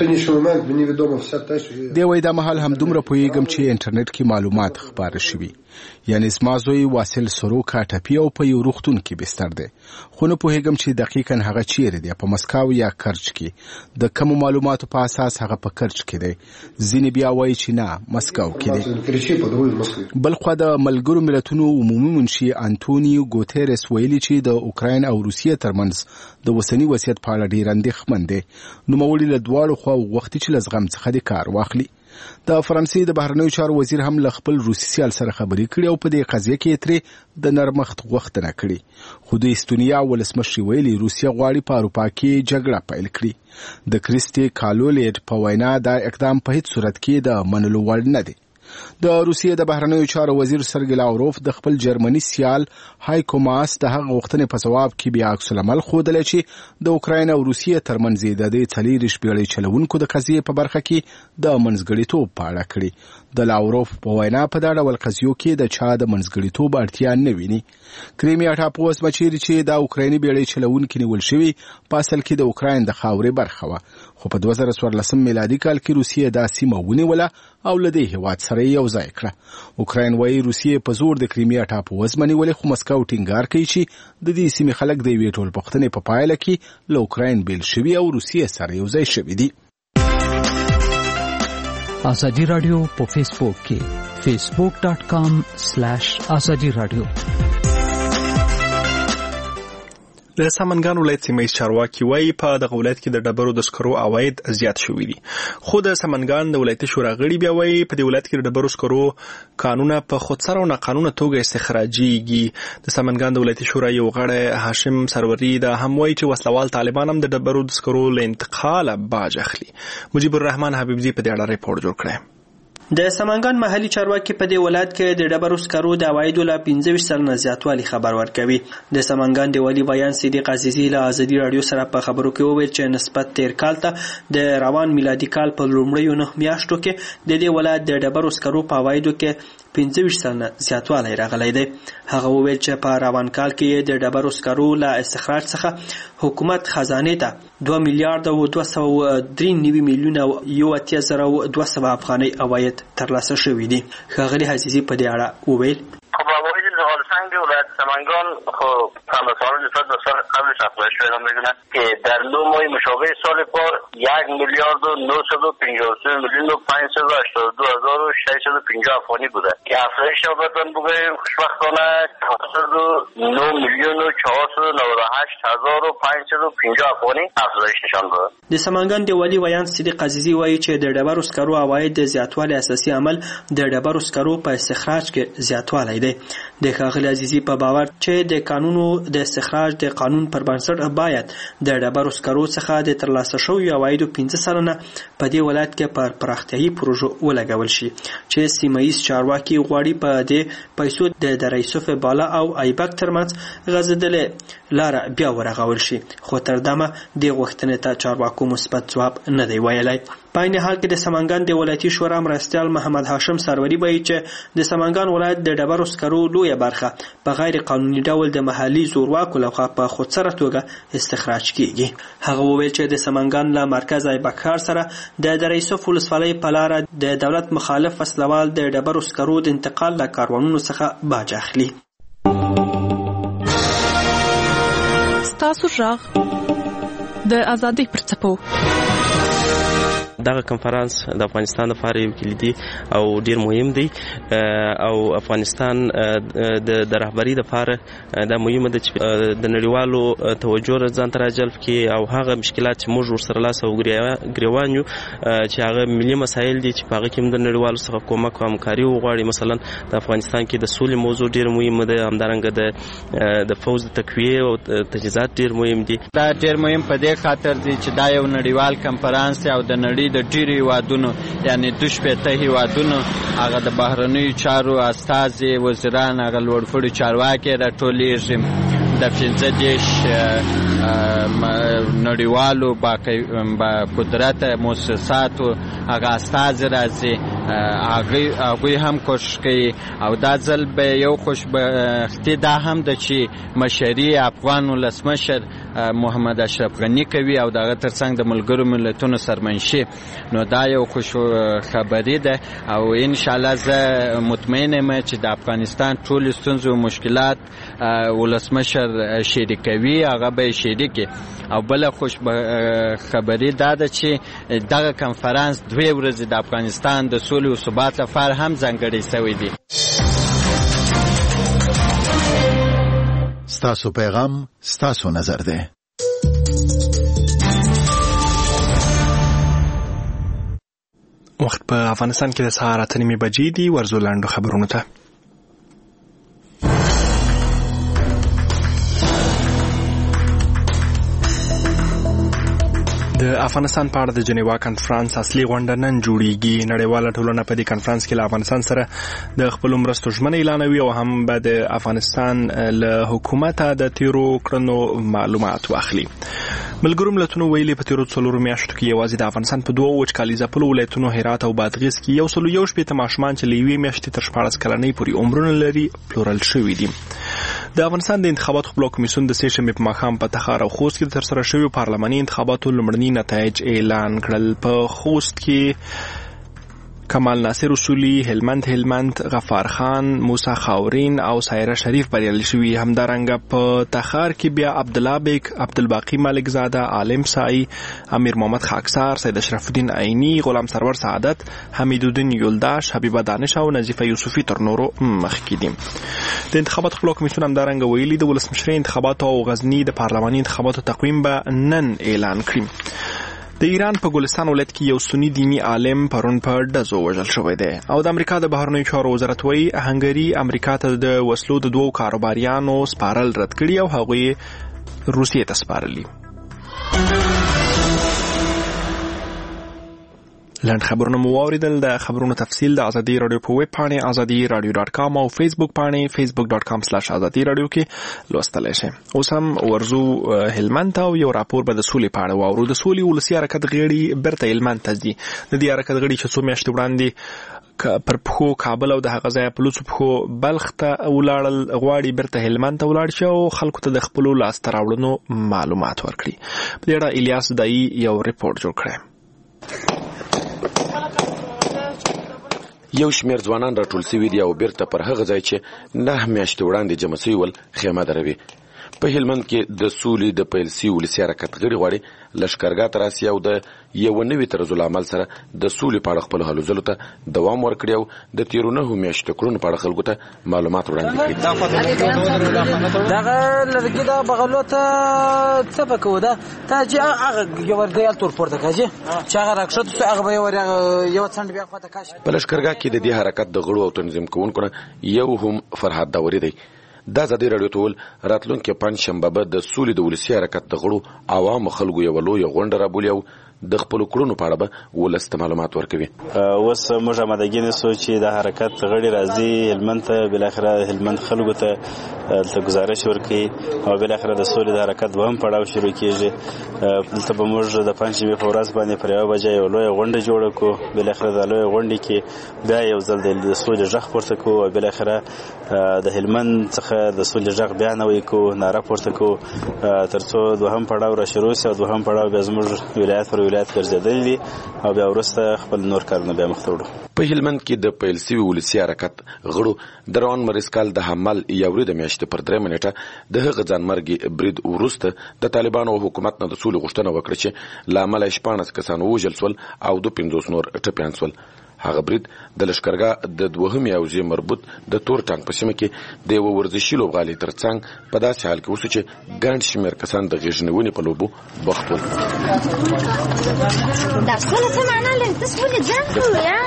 دی. دی وایي دا مهال همدومره پوهیږم چې انټرنیټ کې معلومات خپاره شوي، یعنی زما زوی واصل سوروکا ټپي او په یو روغتون کې بستر دی، خو نه پوهیږم چې دقیقاً هغه چیرې دی، په مسکو یا کرچ کې. د کومو معلوماتو په اساس هغه په کرچ کې دی، ځینې بیا وایي چې نه مسکو کې دی. بلخوا د ملګرو ملتونو عمومي منشي انټونیو ګوتيرس ویلي چې د اوکراین او روسیې ترمنځ د وسنی وضعیت په اړه ډېر اندېښمن دی. نوموړي له دواړو خواو غوښتي چې له زغم څخه د کار واخلي. د فرانسې د بهرنیو چارو وزیر هم له خپل روسي سیال سره خبرې کړې او په دې قضیه کې ترې د نرمښت غوښتنه کړې، خو د استونیا ولسمشر ویلي روسیه غواړي په اروپا کې جګړه پیل کړي. د کریسټي کالولېډ په وینا دا اقدام په هیڅ صورت کې د منلو وړ نه دی. د روسیې د بهرنیو چارو وزیر سرګی لاوروف د خپل جرمني سیال هایکو ماس د هغه غوښتنې په ځواب کې بیا عکس العمل ښودلی چې د اوکراین او روسیې ترمنځ د دې څلېرویشت بیړۍ چلوونکو د قضیې په برخه کې د منځګړیتوب په اړه کړي. د لاوروف په وینا په دا ډول قضیو کې د چا د منځګړیتوب اړتیا نه ویني. کریمیا ټاپوسمه چیرې چې د اوکرایني بیړۍ چلوونکي نیول شوي په اصل کې د اوکراین د خاورې برخه وه، خو په دوه زره څوارلسم میلادي کال کې روسیې دا سیمه ونیوله او له دې هېواد سره یې یو ځای کړه. اوکراین وایي روسیې په زور د کریمیا ټاپووزمه نیولې، خو مسکو ټینګار کوي چې د دې سیمې خلک د یوې ټولپوښتنې په پایله کې له اوکراین بیل شوي او روسیې سره یو ځای شوي دي. ازادي راډیو په فیسبوک کې فیسبوک ډاټ کام سلیش ازادي راډیو. د سمنګان ولایت سیمه چارواکي وایي په دغه ولایت کې د ډبرو د سکرو عواید زیات شوي دي، خو د سمنګان د ولایتي شورا غړي بیا وایي په دې ولایت کې د ډبرو سکرو کانونه په خودسره او ناقانونه توګه استخراجېږي. د سمنګان د ولایتي شورا یو غړی هاشم سروري دا هم وایي چې وسلوال طالبان هم د ډبرو د سکرو له انتقاله باج اخلي. مجيب الرحمن حبیبزي په دې اړه ریپورت جوړ کړی. د سمنګان محلي چارواکي په دې ولایت کې د ډبرو سکرو د عوایدو له پنځه ویشت سلنه زیاتوالي خبر ورکوي. د سمنګان د والي بیان صدیق عزیزي له ازادي راډیو سره په خبرو کې وویل چې نسبت تیر کال ته د روان میلادي کال په لومړیو نه میاشتو کې د دې ولایت د ډبرو سکرو په عوایدو کې پنځه ویشت سلنه زیاتوالی راغلی دی. هغه وویل چې په روان کال کې د ډبرو سکرو له استخراج څخه حکومت خزانې ته دوه میلیارډ او دوه سوه درې نوي میلیونه یو اتیا زره دوه سوه افغانۍ عواید ترلاسه شوي دي. ښاغلي عزیزي په دې اړه وویل سنگ ولایت سمنگان خب سال نسبت به سال قبلش افزایش پیدا می‌کنه که در دو ماه مشابه سال پار یک میلیارد و نهصد و پنجاه و سه میلیون و پانصد و هشتاد و دو هزار و ششصد و پنجاه افغانی بوده که افزایش البته بگوییم خوشبختانه هفتاد و نه میلیون و چهارصد و نود و هشت هزار و پانصد و پنجاه افغانی افزایش نشان داده. د سمنګان د والي ویان صدیق عزیزي وایي چې د ډبرو سکرو عواید د زیاتوالي اساسي عمل د ډبرو سکرو په استخراج کې زیاتوالی دی. د ښاغلي عزیزي په باور چې د قانونو د استخراج د قانون پر بنسټ باید د ډبرو سکرو څخه د ترلاسه شویو عوایدو پنځه سلنه په دې ولایت کې پر پراختیایي پروژو ولګول شي چې سیمه ییز چارواکي غواړي په دې پیسو د دره یوسف بالا او ایبک ترمنځ غځېدلې لاره بیا ورغول شي، خو تر دمه دې غوښتنې ته چارواکو مثبت ځواب نه دی ویلی. په عین حال کې د سمنګان د ولایتي شورا مرستیال محمد هاشم سروري وایي چې د سمنګان ولایت د ډبرو سکرو لویه برخه په غیر قانوني ډول د محلي زورواکو لخوا په خودسره توګه استخراج کیږي. هغه وویل چې د سمنګان له مرکز ایبک ښار سره د دره یوسف ولسوالۍ په لاره د دولت مخالف وسلوال د ډبرو سکرو د انتقال له کاروانونو څخه باج اخلي. ستاسو غږ د ازادۍ پر څپو دغه کنفرانس د افغانستان لپاره یو کلیدي او ډیر مهم دی او افغانستان د رهبری لپاره دا مهمه ده چې د نړیوالو توجه ځان ته راجلب کړي او هغه مشکلات چې موږ ورسره لاس او ګریوان یو چې هغه ملي مسایل دي چې په هغه کې د نړیوالو څخه کومک او همکاري وغواړي. مثلا د افغانستان کې د سولې موضوع ډیر مهمه ده، همدارنګه د د فوز د تقویه او تجهیزات ډیر مهم دي. دا ډیر مهم په دې خاطر دی چې دا یو نړیوال کنفرانس دی او د نړۍ د ډیرو هیوادونو یعنی دوه شپېته هیوادونو هغه د بهرنیو چارو استازي وزیران هغه لوړپوړي چارواکي راټولیږي د پنځه دېرش نړیوالو با قدرت مؤسساتو هغه استازي راځي، هغوی هم کوشش کوي او دا ځل به یو خوشبختي دا هم ده چې مشري افغان ولسمشر محمد اشرف غني کوي او دغه ترڅنګ د ملګرو ملتونو سرمنشي. نو دا یو خوش خبري ده او ان شاء الله زه مطمئن یم چې د افغانستان ټول ستونزې او مشکلات ولسمشر شریکوي، هغه به شریکي. او بل خوش خبري دا ده چې دغه کنفرانس دوه ورځې د افغانستان د سولې او ثبات لپاره هم ځانګړی شوی دی. ستاسو پیغام ستاسو نظر ده. وخت په افغانستان کې د سهار اته نیمې بجې دي. ورزو لاندو خبرونو ته. د افغانستان په اړه د جنیوا کنفرانس اصلي غونډه نن جوړیږي. نړیواله ټولنه په دې کنفرانس کې له افغانستان سره د خپل مرستو ژمنه اعلانوي او هم به د افغانستان له حکومت د تیرو کړنو معلومات واخلي. ملګرو ملتونو ویلي په تیرو څلورو میاشتو کې یوازې د افغانستان په دوه وچکالي ځپلو ولایتونو هرات او بادغیس کې یو سل یو شپېته ماشومان چې له یوې میاشتې تر شپاړس کلنۍ پورې عمرونه لري پلورل شوي دي. د افغانستان د انتخاباتو خپلواک کمیسیون د سې شنبې په ماښام په تخار او خوست کې ترسره شویو پارلماني انتخاباتو لومړني نتایج اعلان کړل. په خوست کې کمال ناصر اصولي، هلمند هلمند، غفار خان، موسی خاورین او سایره شریف بریالي شوي. همدارنګه په تخار کې بیا عبدالله بیگ، عبدالباقی ملک زاده، عالم سعی، امیر محمد خاکسار، سید اشرف الدین عینی، غلام سرور سعادت، حمیدالدین یولداش، حبیبه دانش او نظیفه یوسفی تر نورو مخکې دي. د انتخاباتو خپلواک کمیسیون همدارنګه ویلي د ولسمشرۍ انتخاباتو او غزني د پارلماني انتخاباتو تقویم به نن اعلان کړي. د ایران په ګلستان ولایت کې یو سنی دینی عالم پرون په ډزو وژل شوی دی او د امریکا د بهرنیو چارو وزارت وایي هنګري امریکا ته د وسلو د دوو کاروباریانو سپارل رد کړي او هغوی روسیې ته سپارلي. لاند خبرونه مو واوریدل. د خبرونو تفصیل د ازادي رادیو په ویب پاڼې ازادي رادیو ډاټ کام او فیسبوک پاڼې فیسبوک ډاټ کام سلاش ازادي رادیو کې لوستلی شئ. اوس هم ورزو هلمند ته او یو راپور به د سولې په اړه واورو. د سولې ولسي حرکت غړي بیرته هلمند ته ځي. د دې حرکت غړي چې څو میاشتې وړاندې پر پښو کابل او د هغه ځای په لوڅو پښو بلخ ته ولاړل غواړي بیرته هلمند ته ولاړ شي او خلکو ته د خپلو لاسته راوړنو معلومات ورکړي. په دې اړه الیاس دایي یو ریپورت جوړ کړی. یو شمیر ځوانان راټول شوي دي او بیرته پر هغه ځای چې نه میاشتې وړاندې جمع شوي ول خیمه دروي. په هلمند کې د سولې د پیل شوي ولسي حرکت غړي غواړي لښکرګاه ته راسي او د یو نوي طرزالعمل سره د سولې په اړه خپلو هلو ځلو ته دوام ورکړي او د تیرو نهو میاشتو کړنو په اړه خلکو ته معلومات وړاندې کړي. دغه لرګي د بغلو ته څه پکو ده تا چې هغه یو ورته تور پورته کاږي چې هغه راکښته څه هغه به یو څنډ بیا خواته کاش. په لښکرګاه کې د دې حرکت د غړو او تنظیم کوونکو نه یو هم فرحات داوري دی. دا ازادي رادیو ټول راتلونکي پنځ شنبه به د سولې د ولسي حرکت د غړو عوامو خلکو یو لویه غونډه رابولي او د خپل کړنو په اړه به ولس ته معلومات ورکوي. اوس موږ آمادګي نیسو چې د حرکت غړي راځي هلمند ته، بالاخره هلمند خلکو ته دلته ګزارش ورکوي او بالاخره د سولې د حرکت دوهم پړاو شروع کیږي. دلته به موږ د پنجشنبې په ورځ باندې پر یوه بجه یو لویه غونډه جوړه کړو. بالاخره د لویه غونډې کې بیا یو ځل د سولې غږ پورته کړو او بالاخره د هلمند څخه د سولې غږ بیا نوی کړو، ناره پورته کړو تر څو دوهم پړاو را شروع شي او دوهم پړاو بیا زموږ ولایت پر ولایت ګرځېدلي دي او بیا وروسته خپل نور کارونه بیا مخته وړو. په هلمند کې د پیل سوي ولسي حرکت غړو د روان مریض کال د حمل یوري د میاشتې پر درېیمه نیټه د هغه ځانمرګي برید وروسته د طالبانو او حکومت نه د سولې غوښتنه وکړه چې له امله شپاړس کسان ووژل سول او دوه پنځوس نور ټپیان سول. هغه برید د لښکرګاه د دوهمې حوزې مربوط د تور ټانک په سیمه کې د یوه ورزشي لوبغالي تر څنګ په داسې حال کې وشو چې ګڼ شمېر کسان د غېږنیونې په لوبو بوخت ول. دا ټوله څه معنا لري؟ تاسو ولې ځان کوئ؟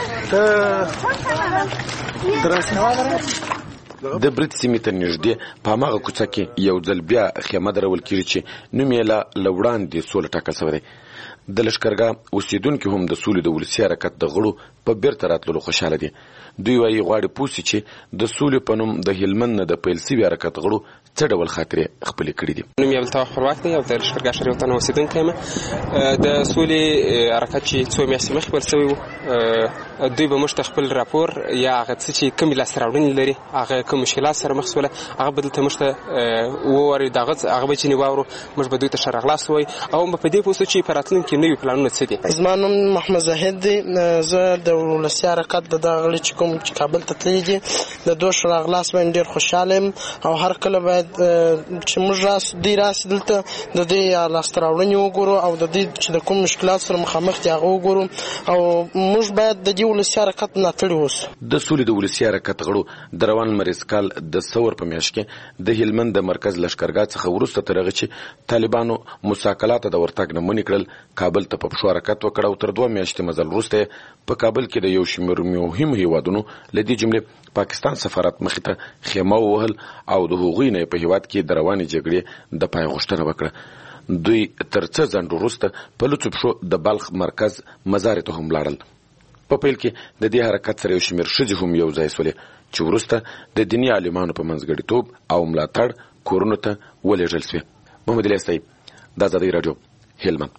د برید سیمې ته نږدې په هماغه کوڅه کې یو ځل بیا خیمه درول کېږي چې نوم یې له وړاندې سوله ټاکل شوی دی. د لښکرګاه اوسېدونکي هم د سولې د ولسي حرکت د غړو په بیرته راتللو خوشحاله دي. دوی وایي غواړي پوه سي چې د سولې په نوم د هلمند نه د پیل سوي حرکت غړو څه ډول خاطرې خپلې کړي دي. نوم یې عبدالتواب خپلواک دی او د لښکرګاه ښار یو تن اوسېدونکی یم. د سولې حرکت چې څو میاشتې مخکې پیل سوی و، دوی به موږ ته خپل راپور یا هغه څه چې کومې لاسته راوړنې لري، هغه کوم مشکلات سره مخ سوله، هغه به دلته موږ ته ووایي، د هغه به ځینې واورو، موږ به دوی ته ښه راغلاست ووایو او په دې پوه سو چې په راتلونکي نوي پلانونه څه دي. زما نوم محمد زاهد دی. زه د ولسي حرکت د دغه غړي چې کوم چې کابل ته تللي دي د دوی ښه راغلاست باندې ډېر خوشحاله یم او هر کله باید چې موږ راسو دوی راسي دلته د دوی لاسته راوړنې وګورو او د دوی چې د کوم مشکلات سره مخامخ دي هغه وګورو او موږ باید د دې ولسي حرکت ملاتړي اوسو. د سولې د ولسي حرکت غړو د روان مریض کال د ثور په میاشت کې د هلمند د مرکز لښکرګاه څخه وروسته تر هغه چې طالبانو مساکلات د ورتګ نه منې کړل، کابل ته په پښو حرکت وکړ او تر دوه میاشتې مزل وروسته په کابل کې د یو شمېر مهم هیوادونو له دې جملې پاکستان سفارت مخې ته خیمه ووهل او د هغوی نه په هیواد کې د روانې جګړې د پای غوښتنه وکړه. دوی تر څه ځنډ وروسته په لوڅو پښو د بلخ مرکز مزارې ته هم لاړل. په پیل کې د دې حرکت سره یو شمېر ښځې هم یو ځای سولې چې وروسته د دیني عالمانو په منځګړیتوب او ملاتړ کورونو ته ولېږل سوې. محمد الیاس طیب، د ازادۍ راډیو، هلمند.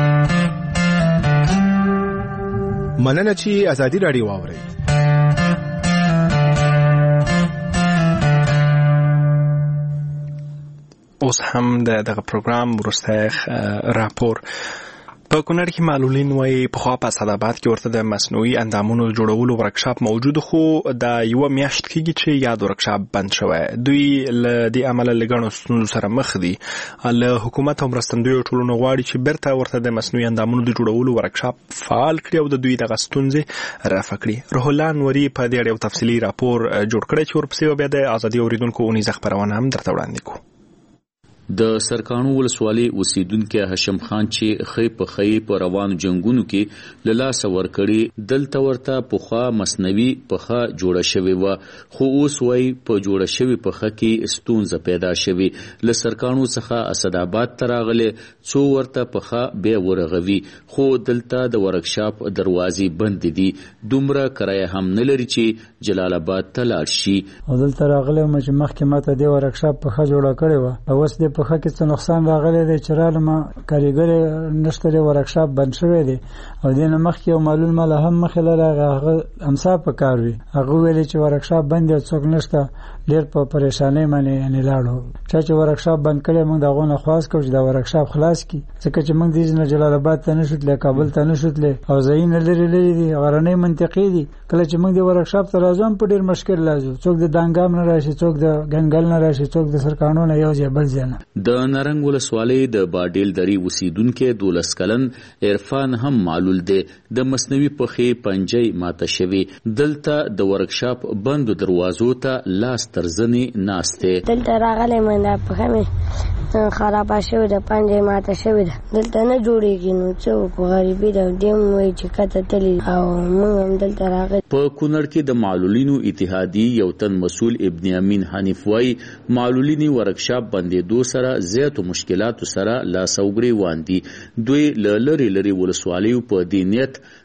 مننه چې ازادي راډیو واورئ. اوس هم د دغه پروګرام وروسته راپور. په کونړ کې معلولین وایي پخوا په اسداباد کې ورته د مصنوعي اندامونو جوړولو ورکشاپ موجود، خو دا یوه میاشت کېږي چې یاد ورکشاپ بند شوی. دوی له دې امله له ګڼو ستونزو سره مخ دي. له حکومت او مرستندویو ټولنو غواړي چې بیرته ورته د مصنوعي اندامونو د جوړولو ورکشاپ فعال کړي او د دوی دغه ستونزې رفع کړي. روح الله انوري په دې اړه یو تفصیلي راپور جوړ کړی چې ورپسې بیا د ازادي اوریدونکو اونیزه خپرونه هم درته وړاندې کوو. د سرکانو ولسوالۍ اوسیدونکي هاشم خان چې خې په خې په روانو جنگونو کې له لاسه ورکړي، دلته ورته پخوا مصنوعي پخه جوړه شوې وه، خو اوس وایي په جوړه شوې پخه کې ستونزه پیدا شوې. له سرکانو څخه اسداباد ته راغلي څو ورته پخه بیا ورغوي، خو دلته د ورکشاپ دروازې بند دي، دومره کرایه هم نه لري چې جلال آباد ته لاړ شي. او دلته راغلی یم چې مخکې ماته دې ورکشاپ پخه جوړه کړې وه، اوس دې په خکه څه نقصان راغلی دی چې رالم کاریګر نشته دی، ورکشاپ بند شوی دی او دې نه مخکې یو معلول مال هم مخې لره هغه امسا په کار وي، هغه ویلې چې ورکشاپ بند دی څوک نشته، ډېر په پریشانۍ باندې یعنې لاړو. چا چې ورکشاپ بند کړی موږ د هغو نه خواست کوو چې دا ورکشاپ خلاص کړي، ځکه چې موږ دې نه جلال آباد ته نشو تللی، کابل ته نشو تللی او ځایونه لرې لرې دي، غرنۍ منطقې دي. کله چې موږ دې ورکشاپ ته راځو هم په ډېر مشکل راځو، څوک د دانګام نه راشي، څوک د ګنګل نه راشي، څوک د سرکانو نه یو ځای بل ځای نه. د نرنګ ولسوالۍ د باډیل درې اوسیدونکي دولس کلن عرفان هم معلول دی، د مصنوعي پښې پنجې ماته شوي، دلته د ورکشاپ بندو دروازو ته لاس تر زنې ناسته. دلته راغلی مې دا پښه مې خرابه شوې ده، پنجې ماته شوې ده، دلته نه جوړېږي. نو څه وکړو، غریبي ده، دې هم وایي چې کته تلي او موږ هم دلته راغلي. په کونړ کې د معلولینو اتحادیې یو تن مسؤل ابن امین حنیف وایي معلولینو ورکشاپ بندېدو سره زیاتو مشکلاتو سره لاس او ګریوان دي. دوی له لرې لرې ولسوالیو په دې نیت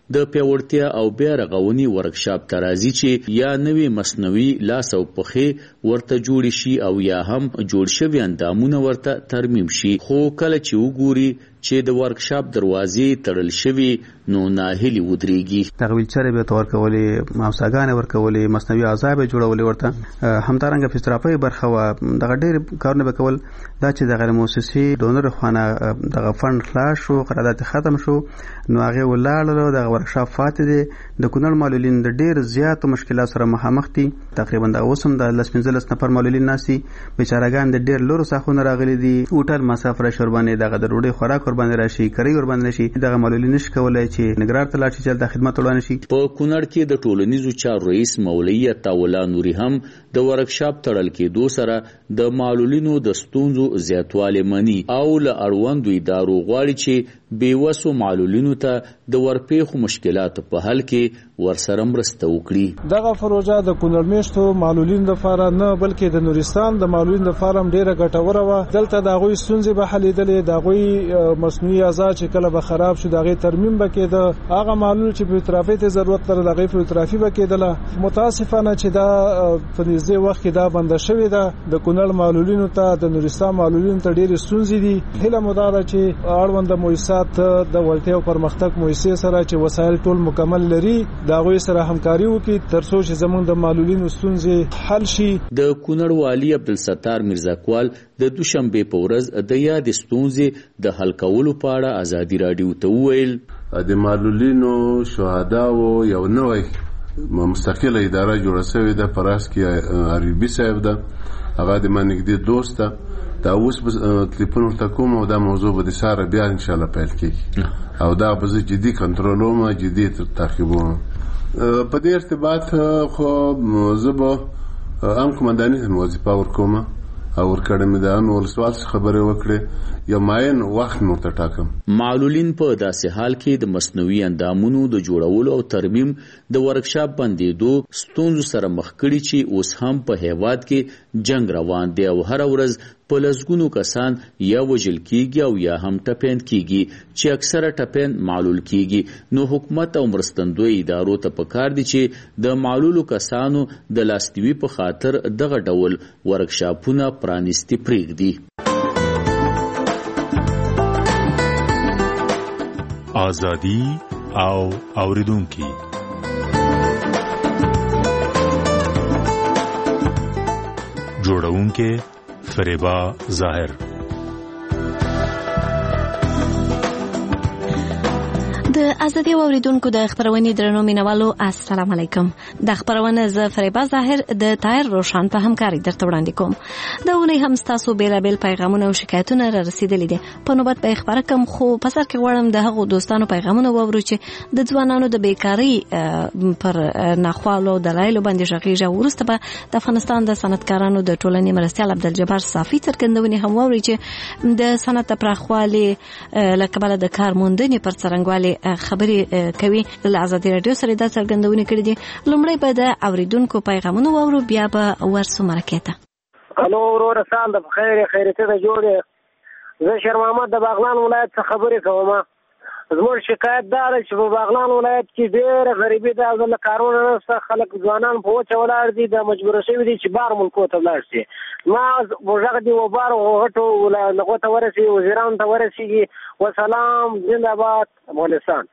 د پیاوړتیا او بیا رغونې ورکشاپ ته راځي چې یا نوې مصنوعي لاس او پښې ورته جوړ شي او یا هم جوړ شوي اندامونه ورته ترمیم شي. خو کله چې وګوري چې د ورکشاپ دروازې تړل شوي نو ناهیلي ودرېږي. دغه ویلچرې به ورته ورکولې، ماوساګانې ورکولې، مصنوعي اعضا به جوړولې ورته، همدارنګه فزیوتراپي برخه وه. دغه ډېر کارونه به کول. دا چې د غیر موسسي ډونر خانه دغه فند خلاص شو، قرارداد ختم شو، نو هغې ولاړل. دغه ورکشاپ فاتح دی. د کونړ معلولین د ډېر زیاتو مشکلات سره مخامخ دي. تقریبا دغه اوس هم د لس پنځلس نفر معلولین ناست دي. بیچارهګان د ډېر لرو څخونه راغلي دي. هوټل مصرف راشي ورباندې، دغه د ډوډۍ خوراک ورباندې راشي، کرۍ ورباندې راشي. دغه معلولین نشي کولی چې نګرهار ته لاړ شي چې هلته خدمت وړاندې شي. په کونړ کې د ټولنیزو چارو رئیس مولوي عطاالله نوري هم د ورکشاپ تړل کېدو سره د معلولینو د ستونزو زیاتوالی مني او له اړوندو ادارو غواړي چې بېوسو معلولینو ته د ورپېښو مشکلاتو په حل کې ورسره مرسته وکړي. دغه پروژه د کونړ میشتو معلولین لپاره نه بلکې د نورستان د معلولین لپاره ډیره ګټوره وه. دلته د هغوی ستونزې به حلېدلې، د هغوی مصنوعي اعضا چې کله به خراب شو د هغې ترمیم به کېده. هغه معلول چې فزیوتراپي ته ضرورت لري د هغې فزیوتراپي به کېدله. متاسفانه چې دا په نږدې وخت کې دا بنده شوې ده. د کونړ معلولینو ته د نورستان معلولینو ته ډېرې ستونزې دي. هیله مو دا ده چې اړونده مؤسسات د وړتیا او پرمختګ مؤسسې سره چې وسایل ټول مکمل لري د هغوی سره همکاري وکړي تر څو چې زموږ د معلولینو ستونزې حل شي. د کونړ والي عبدالستار میرزاکوال د دوشنبې په ورځ د یادې ستونزې د حل کولو په اړه ازادي راډیو ته وویل د معلولینو شهداو یو نوی مستقله اداره جوړه شوې ده. په راس کې عربي صاحب ده، هغه د ما نږدې دوست ده. دا اوس تلیفون ورته کوم او دا موضوع به د ساره بیا انشاءالله پیل کېږي او دا به زه جدي کنټرولوم، جدي تعقیبوم. په دې ارتباط خو زه به عام قمنداني ته وظیفه ورکوم او ورکړې مې ده. نو ولسوال څخه خبرې وکړې، یو معین وخت مې ورته ټاکم. معلولین په داسې حال کې د مصنوعي اندامونو د جوړولو او ترمیم د ورکشاپ بندېدو ستونزو سره مخ کړي چې اوس هم په هیواد کې جنگ روان دی او هره ورځ په لسګونو کسان یا وژل کیږي او یا هم ټپیان کیږي چې اکثره ټپیان معلول کیږي. نو حکومت او مرستندوی ادارو ته پکار دي چې د معلولو کسانو د لاستیوي په خاطر دغه ډول ورکشاپونه پرانیستي پرېږدي. آزادی او اوریدونکي جوړونکي فریبا ظاهر. د ازادي اوریدونکو د خبرونې درنو مینوالو السلام علیکم. د خبرونه ز فریبا ظاهر د تایر روشن په همکاري درته وړاندې کوم. دا ونی هم تاسو بیلابل پیغامونه او شکایتونه را رسیدلې دي. په نوبت به خبره کوم خو په سر کې غواړم د هغو دوستانو پیغامونه وورو چې د ځوانانو د بیکاری پر ناخوالو دلایل باندې ژغېږي. ورسته به د افغانستان د صنعتکارانو د ټولنې مرستیال عبدالجبار صافي څرګندونې هم ووري چې د صنعت پراخوالي لکه د کار موندنې پر څرنګوالي خبرې کوي. له ازادي راډیو سره دا څرګندونه کړې دي. لومړی به د اوریدونکو پیغامونه واورو، بیا به ورسو مرکه ته. الو وروره سال د خیر خیرته د جوړې زه شیر محمد د باغلان ولایت څخه خبرې کوم. زموږ شکایت دا ده چې په باغلان ولایت کې ډېره غریبي ده او د کارونه نشته. خلک ځوانان په وچه ولاړ دي، د مجبور شوي دي چې بار ملکو ته ولاړ شي. ما غږ دی وبار غټو نغو ته ورسي، وزیران ته ورسیږي. وسلام، زنده باد افغانستان.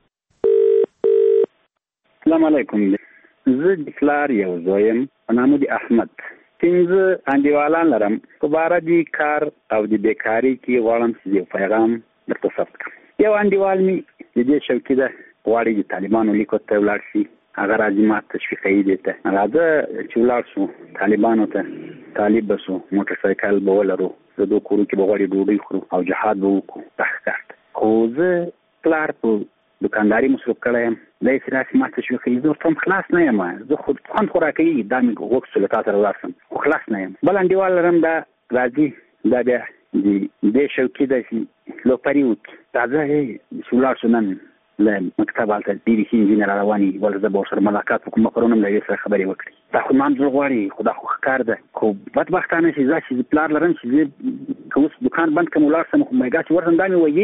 السلام علیکم. زه د پلار یو زویم په نامه د احمد. پنځه انډیوالان لرم. په باره د کار او د بیکاري کې غواړم چې یو پیغام درته ثبت کړم. یو انډیوال مې د دې شوقي ده، غواړي د طالبانو لیکو ته ولاړ شي. هغه راځي ما تشویقوي دې ته، راځه چې ولاړ شو طالبانو ته. طالب به سو، موټر سایکل به ولرو، د دوه کورو کې به غواړي ډوډۍ خورو او جهاد به وکړو. تحقیقات خو زه پلار په دکانداري مصروف کړی یم. دا یې راسي ما تشویقوي. زه ورته هم خلاص نه یم. زه خو خوند خو راکوي، دا مې غوښتل له تا سره ولاړ شم خو خلاص نه یم. بل انډیوال لرم، دا راځي، دا بیا د دې شوقي ده چې لوپري وکړي. راځه چې ولاړ شو نن له مکتب هلته ډېرې ښې انجینر روانې ول، زه به ورسره ملاقات وکړم، مقرونه هم له هغې سره خبرې وکړي. دا خو ما هم زړه غواړي، خو دا خو ښه کار ده. خو بدبختانه چې زه چې پلار لرم چې زه که اوس دکان بند کړم ولاړ شم، خو مایګا چې ورشم دا مې ویي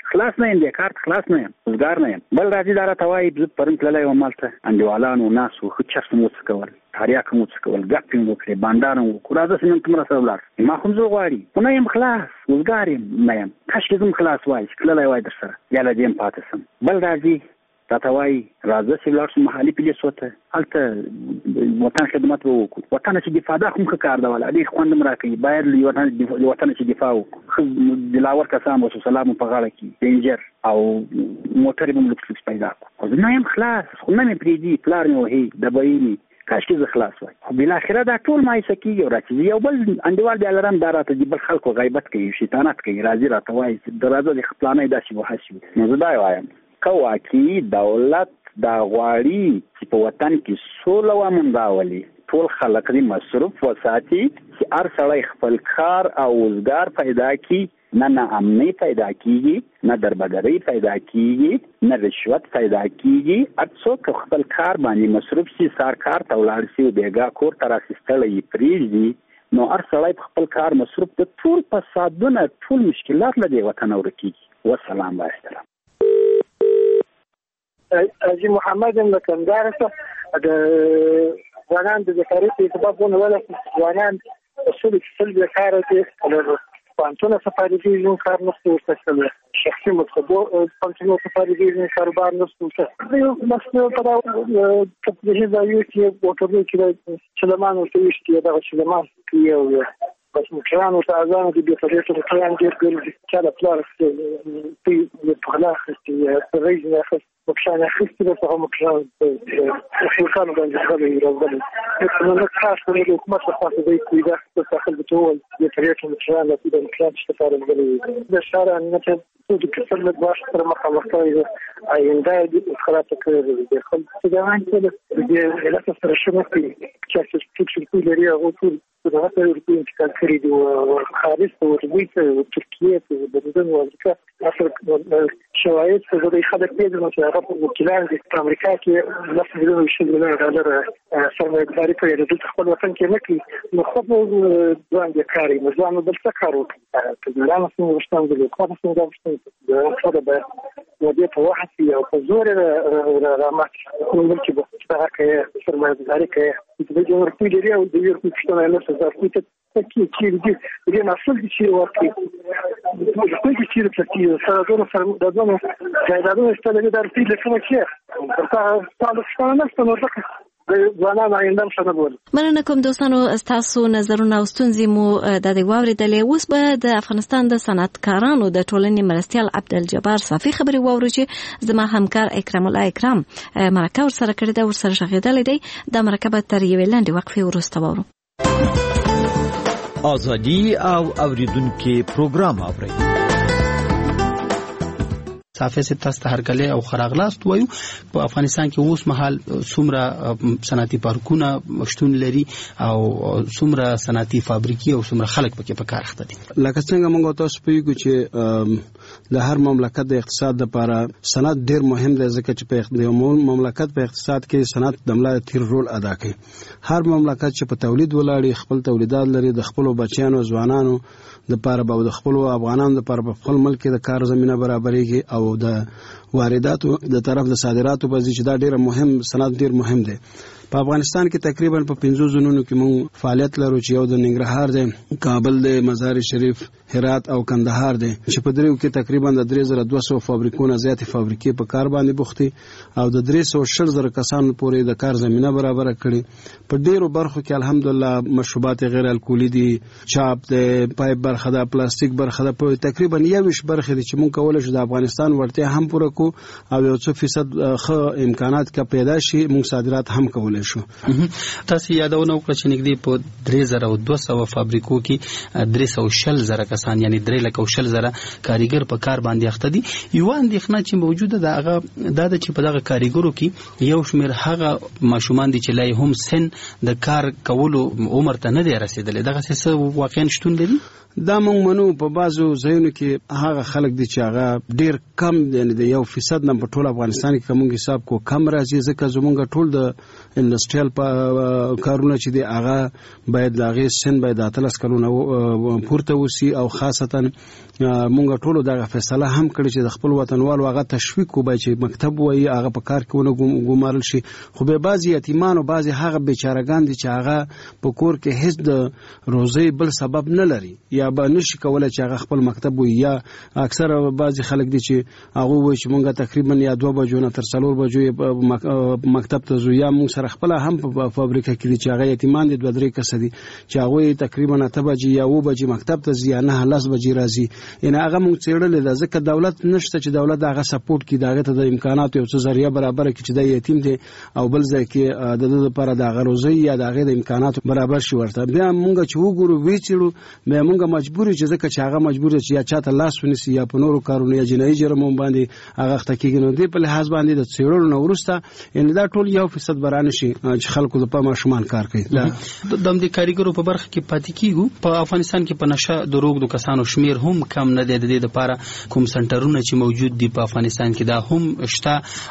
خلاص نه یم د کار خلاص نه یم وزګار نه یم بل راځي دا راته وایي زه پرون تللی وم هلته انډیوالانو ناست وو ښه چرس مو وڅکول تریاک مو وڅکول ګپ مو وکړې بانډار مو وکړو راځه چې نن ته مرسته ولاړ ما خو هم زه غواړي خو نه یم خلاص وزګار یم نه یم کاشکې زه هم خلاص وایي چې تللی وای در سره یا له دې هم پاتې سم بل راځي راته وایي راځه چې ولاړ شو محلي پولیسو ته هلته وطن خدمت به وکړو وطن چې دفاع دا خو هم ښه کار ده والا ډېر خوند هم راکوي باید له وطن چې دفاع وکړو ښه دلاور کسان به سلام په غاړه کړي رینجر او موټر به م لوکس لوکس پیدا کړو زه نه یم خلاص خو نه مې پرېږدي پلار مې وهي ډبوي مې کاشکې زه خلاص وای خو بالاخره دا ټول مایوسه کېږي او راځي یو بل انډیوال بیا لرم دا راته د بل خلکو غیبت کوي شیطانت کوي راځي راته وایي د راځه د خپلانۍ داسې وهسي وي نو زه دا وایم که واقعي دولت دا غواړي چې په وطن کې سوله ومن راولي ټول خلک دې مصروف وساتي چې هر سړی خپل کار او روزګار پیدا کړي نه نه امنی پیدا کیږي نه دربدرۍ پیدا کیږي نه رشوت پیدا کیږي هر څوک خپل کار باندې مصروف شي سار کار ته ولاړ شي او بیګا کور ته راستړی یې پرېږدي نو هر سړی په خپل کار مصروف د ټول فسادونه ټول مشکلات له دې وطن ورکېږي والسلام با احترام حاجي محمد له کندهار څخه د ځوانان د ذکرې په سبب ونه ځوانان اصول فصل د کار کې پانتونه سفاري دي کار نشته ورته شخصي مطلب پانتونه سفاري دي کاروبار نشته ورته مسله په تطبیق د یو چې وټوري کې چلمان او چې دا چلمان یو بس مکران او تعزان دي په دې ټول کلام دې ګل چې دا پلار په په خلاص چې رئیس نه مكشان أخذت بس هم مكشان كانوا بينجحوا يرضون لكن خاص من الحكومة خاصة زي كذا بس أخذ بتوول يتريح مكشان لا كذا مكشان اشتفار الجليل ده الشارع مثلا تودي كسر مدواش ترى مقام مختار أي نداء خلاص كذا بيخل كذا عن كذا بدي لا تصير الشمس في كاس تكشف كل ريا وطول هذا يريدون كان كريد وخارج ورويت وتركيا وبلدان وأمريكا أصل شواهد فهذا يخدم بيد مثلا رب وكلان في أمريكا كي نفس بدون يشيل لنا على سرمایه گذاری کوي د خپل وطن کې نه کوي نو خپل ځوان د کاری ځوان بل څه کارو کوي د لاس نو وشتان د کومه څه د وشتان د خپل به ودی په واحد او په زور را ما کوم چې په هغه سرمایه گذاری کوي د جمهور په لري او د یو څه څه نه څه ځکه چې چې دې دې مسول دي چې ورته د کوم چې چې سره دونه سره دونه دا استل د ارتي له کومه چې تاسو تاسو نه ستنه مننه کوم دوستانو تاسو نظرونه او ستونزې مو د دې واوریدلې اوس به د افغانستان د صنعتکارانو د ټولنې مرستيال عبدالجبار صافي خبري واورو چې زما همکار اکرام الله اکرام مرکه ور سره کړی دا ور سره شغیدل دی د مرکه تر یوې لاندې وقفې وروسته وورو ازادي او اوریدونکو پروګرام اوري صافي سي تاسو ته هرکله او خراغلاست وایو په افغانستان کې اوس مهال څومره صنعتي پارکونه مشتون لري او څومره صنعتي فابریکې او څومره خلک پکې په کار اخته دي لکه څنګه موږ تاسو پوهیږو چې د هر مملکت د اقتصاد لپاره صنعت ډیر مهم دی ځکه چې په مملکت په اقتصاد کې صنعت د ملا تیر رول ادا کوي هر مملکت چې په تولید ولاړی خپل تولیدات لري د خپل بچیانو ځوانانو د لپاره به د خپل افغانانو لپاره په خپل ملک کې د کار زمينه برابرېږي او د وارداتو د طرف د صادراتو په ځای چې دا ډیر مهم صنعت ډیر مهم دی په افغانستان کې تقریبا په پنځو زونونو کې موږ فعالیت لرو چې یو د ننګرهار دی کابل دی مزار شریف هرات او کندهار دی چې په دریو کې تقریبا د درې زره دوه سوه فابریکونه زیاتې فابریکې په کار باندې بوختي او د درې سوه شل زره کسانو پورې د کار زمينه برابر کړي په ډیرو برخو کې الحمدلله مشروبات غیر الکولي دي چاپ دی پایپ برخه ده پلاستیک برخه ده په تقریبا یوش برخه دي چې موږ کولای شو د افغانستان ورته هم پوره کو او یو څه فیصد ښه امکانات کا پیدا شي موږ صادرات هم کولای شو تاسو یادونه وکړه چې نږدې په درې زره دوه سوه فابریکو کې درې سوه شل زره کسان یعنی درې لکه شل زره کاریګر په کار باندې اخته دي یو اندېښنه چې موجوده ده هغه دا ده چې په دغه کاریګرو کې یو شمېر هغه ماشومان دي چې لا هم سن د کار کولو عمر ته نه دی رسېدلی دغه څه واقعا شتون لري دا موږ منو په بازو ځایونو کې هغه خلک دي چې هغه ډیر کم دي د یو فیصد نه په ټول افغانستان کې کوم حساب کو کم راځي ځکه زمونږ ټول د انډستریال کارونه چې دی هغه باید د هغې سن باید اتلس کلونه پورته وسي او خاصتا مونږ ټولو دغه فیصله هم کړې چې د خپل وطنوالو هغه تشویق وبای چې مکتب وایي هغه په کار کې ونه ګومارل شي. خو به بعضې یتیمان او بعضې هغه بیچارهګان دي چې هغه په کور کې هیڅ د روزۍ بل سبب نه لري یا به نشي کولی چې هغه خپل مکتب وایي. یا اکثره بعضې خلک دي چې هغه وایي چې مونږ تقریبا یا دوه بجو نه تر څلور بجو مکتب ته ځو، یا مونږ سره خپله هم په فابریکه کې دي چې هغه یتیمان دي دوه درې کسه دي چې هغوی تقریبا اته بجې یا اوه بجې مکتب ته ځي یا نه لس بجې راځي. یعنې هغه مونږ څېړلې ده ځکه دولت نشته چې دولت هغه سپورټ کړي، د هغې ته د امکاناتو یو څه ذریعه برابره کړي چې دا یتیم دی او بل ځای کې د ده دپاره د هغه روزۍ یا د هغې د امکاناتو برابر شي ورته. بیا مونږ چې وګورو ویې څېړو بیا مونږ مجبور یو چې ځکه چې هغه مجبور دی چې یا چاته لاس ونیسي یا په نورو کارونو یا جنایي جرمونو باندې هغه اخته کېږي. نو دې په لحاظ باندې د څېړلو نه وروسته یعنې دا ټول یو فیصد به رانشي چې خلکو د په ماشومان کار کوي. د همدې کاریګرو په برخه کې پاتې کېږو. په افغانستان کې په نشه د روږدو کسانو شمیر هم کم نه دی. د دې دپاره کوم سنټرونه چې موجود دي په افغانستان کې دا هم شته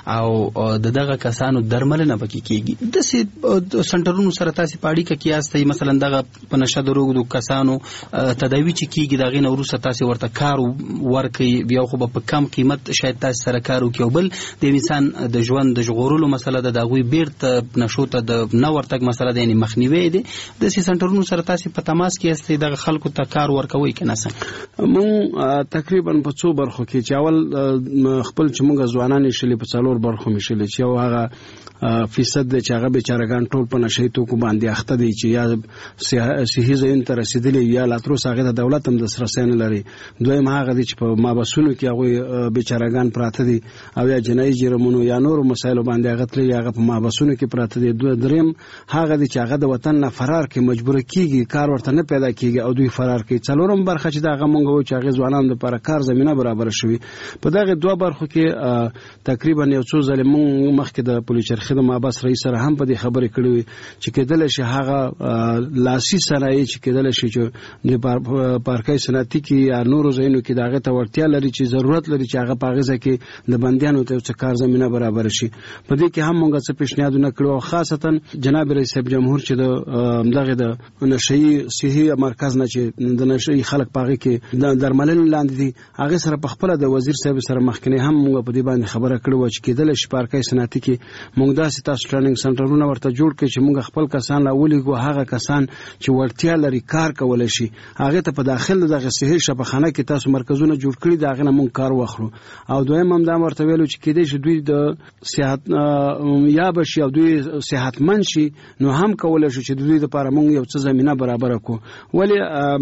او د دغه کسانو درملنه پکې کېږي. داسې سنټرونو سره تاسې په اړیکه کې یاستئ؟ مثلا دغه په نشه د روږدو کسانو تداوي چې کېږي د هغې نه وروسته تاسې ورته کار ورکوئ، بیا خو به په کم قیمت شاید تاسې سره کار وکړي، او بل د انسان د ژوند د ژغورلو مسله ده، د هغوی بیرته نشو ته د نه ورتګ مسله ده، یعنې مخنیوی دی. داسې سنټرونو سره تاسې په تماس کې یاستئ دغه خلکو ته کار ورکوئ که نه؟ مونږ تقریبا په څو برخو کې چې اول خپل چې مونږ ځوانان ایښلي په څلور برخو مې ایښلي چې یو هغه فیصد دی چې هغه بیچارهګان ټول په نشهي توکو باندې اخته دي چې یا صحي ځایونو ته رسېدلي یا لا تر اوسه هغې ته دولت هم دسترسی نه لري. دویم هغه دی چې په مابسونو کې هغوی بیچارهګان پراته دي او یا جنایي جرمونو یا نورو مسایلو باندې هغه تللي هغه په مابسونو کې پراته دي. دریم هغه دی چې هغه د وطن نه فرار کې مجبوره کېږي، کار ورته نه پیدا کېږي او دوی فرار کوي. څلورم برخه چې د هغه مونږ وایو چې هغې ځوانانو دپاره کار زمینه برابره شوي. په دغې دوه برخو کې تقریبا یو څو ځلې مونږ مخکې د پولچرخي د مابس رئیس سره هم په دې خبرې کړې وي چې کېدلی شي هغه لاسي صنایع چې کېدلی شي چې د پارکۍ صنعتي کې یا نورو ځایونو کې د هغې ته وړتیا لري چې ضرورت لري چې هغه په هغې ځای کې د بندیانو ته یو څه کار زمینه برابره شي. په دې کې هم مونږ څه پیشنهادونه کړي او خاصتا جناب رئیس صاحب جمهور چې د دغې د نشهي صحي مرکز نه چې د نشهي خلک په هغې کې د درملنې لاندې دي هغې سره په خپله د وزیر صاحب سره مخکینی هم مونږ په دې باندې خبره کړې وه چې کېدلی شي پارکۍ صنعتي کې مونږ داسې تاسو ټریننګ سنټرونه ورته جوړ کړي چې مونږ خپل کسان راولېږو، هغه کسان چې وړتیا لري کار کولی شي هغې ته په داخل د دغه صحي شفاخانه کې تاسو مرکزونه جوړ کړي د هغې نه مونږ کار واخلو. او دویم هم دا ورته ویلو چې کېدای شي دوی د صحت یابه شي او دوی صحتمند شي نو هم کولی شو چې د دوی دپاره مونږ یو څه زمینه برابره کړو. ولې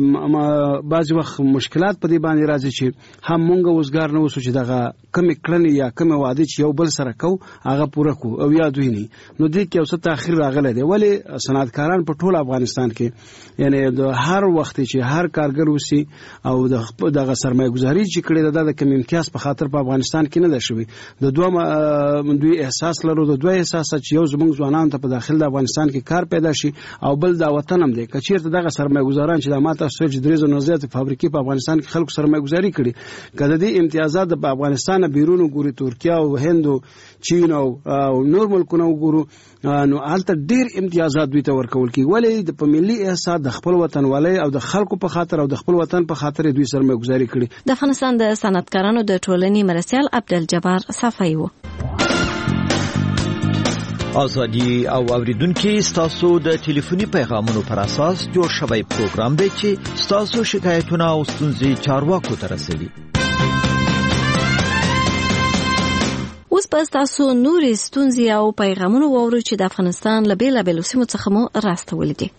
بعضې وخت مشکلات په دې باندې راځي چې هم مونږ اوزګار نه اوسو چې دغه کمې کړنې یا کمې وعدې چې یو بل سره کوو هغه پوره کړو او یا دوی نه. نو دې کې یو څه تاخیر راغلی دی. ولې صنعتکاران په ټول افغانستان کې یعنې د هر وخت چې هر کارګر اوسي او دغه سرمایه ګزاري چې کړې ده د کم امتیاز په خاطر په افغانستان کې نه ده شوې. د دوه دوی احساس لرو د دوه احساس چې یو زموږ ځوانانو ته په داخل د افغانستان کې کار پیدا شي او بل دا وطن هم دی. که چېرته دغه سرمایه ګزاران چې د ما تاسو چې درې زره زیاتې فابریکې په افغانستان کې خلکو سرمایه ګزاري کړي که د دې امتیازات په افغانستان نه بیرون وګوري ترکیه او هند او چین او نور ملکونه وګورو نو هلته ډېر امتیازات دوی ته ورکول کېږي. ولې په ملي احساس د خپل وطنوالۍ او د خلکو په خاطر او د خپل وطن په خاطر دوی سرمایه ګزاري کړي. د افغانستان د صنعتکارانو د ټولنې مرستیال عبدالجبار صفای و. ازادي او اوریدونکو ستاسو د ټلیفوني پیغامونو پر اساس جوړ شوی پروګرام دی چې ستاسو شکایتونه او ستونزې چارواکو ته رسوي. اوس په تاسو نورې ستونزې او پیغامونه واورو چې د افغانستان له بېلابېلو سیمو څخه مو راستولي دي.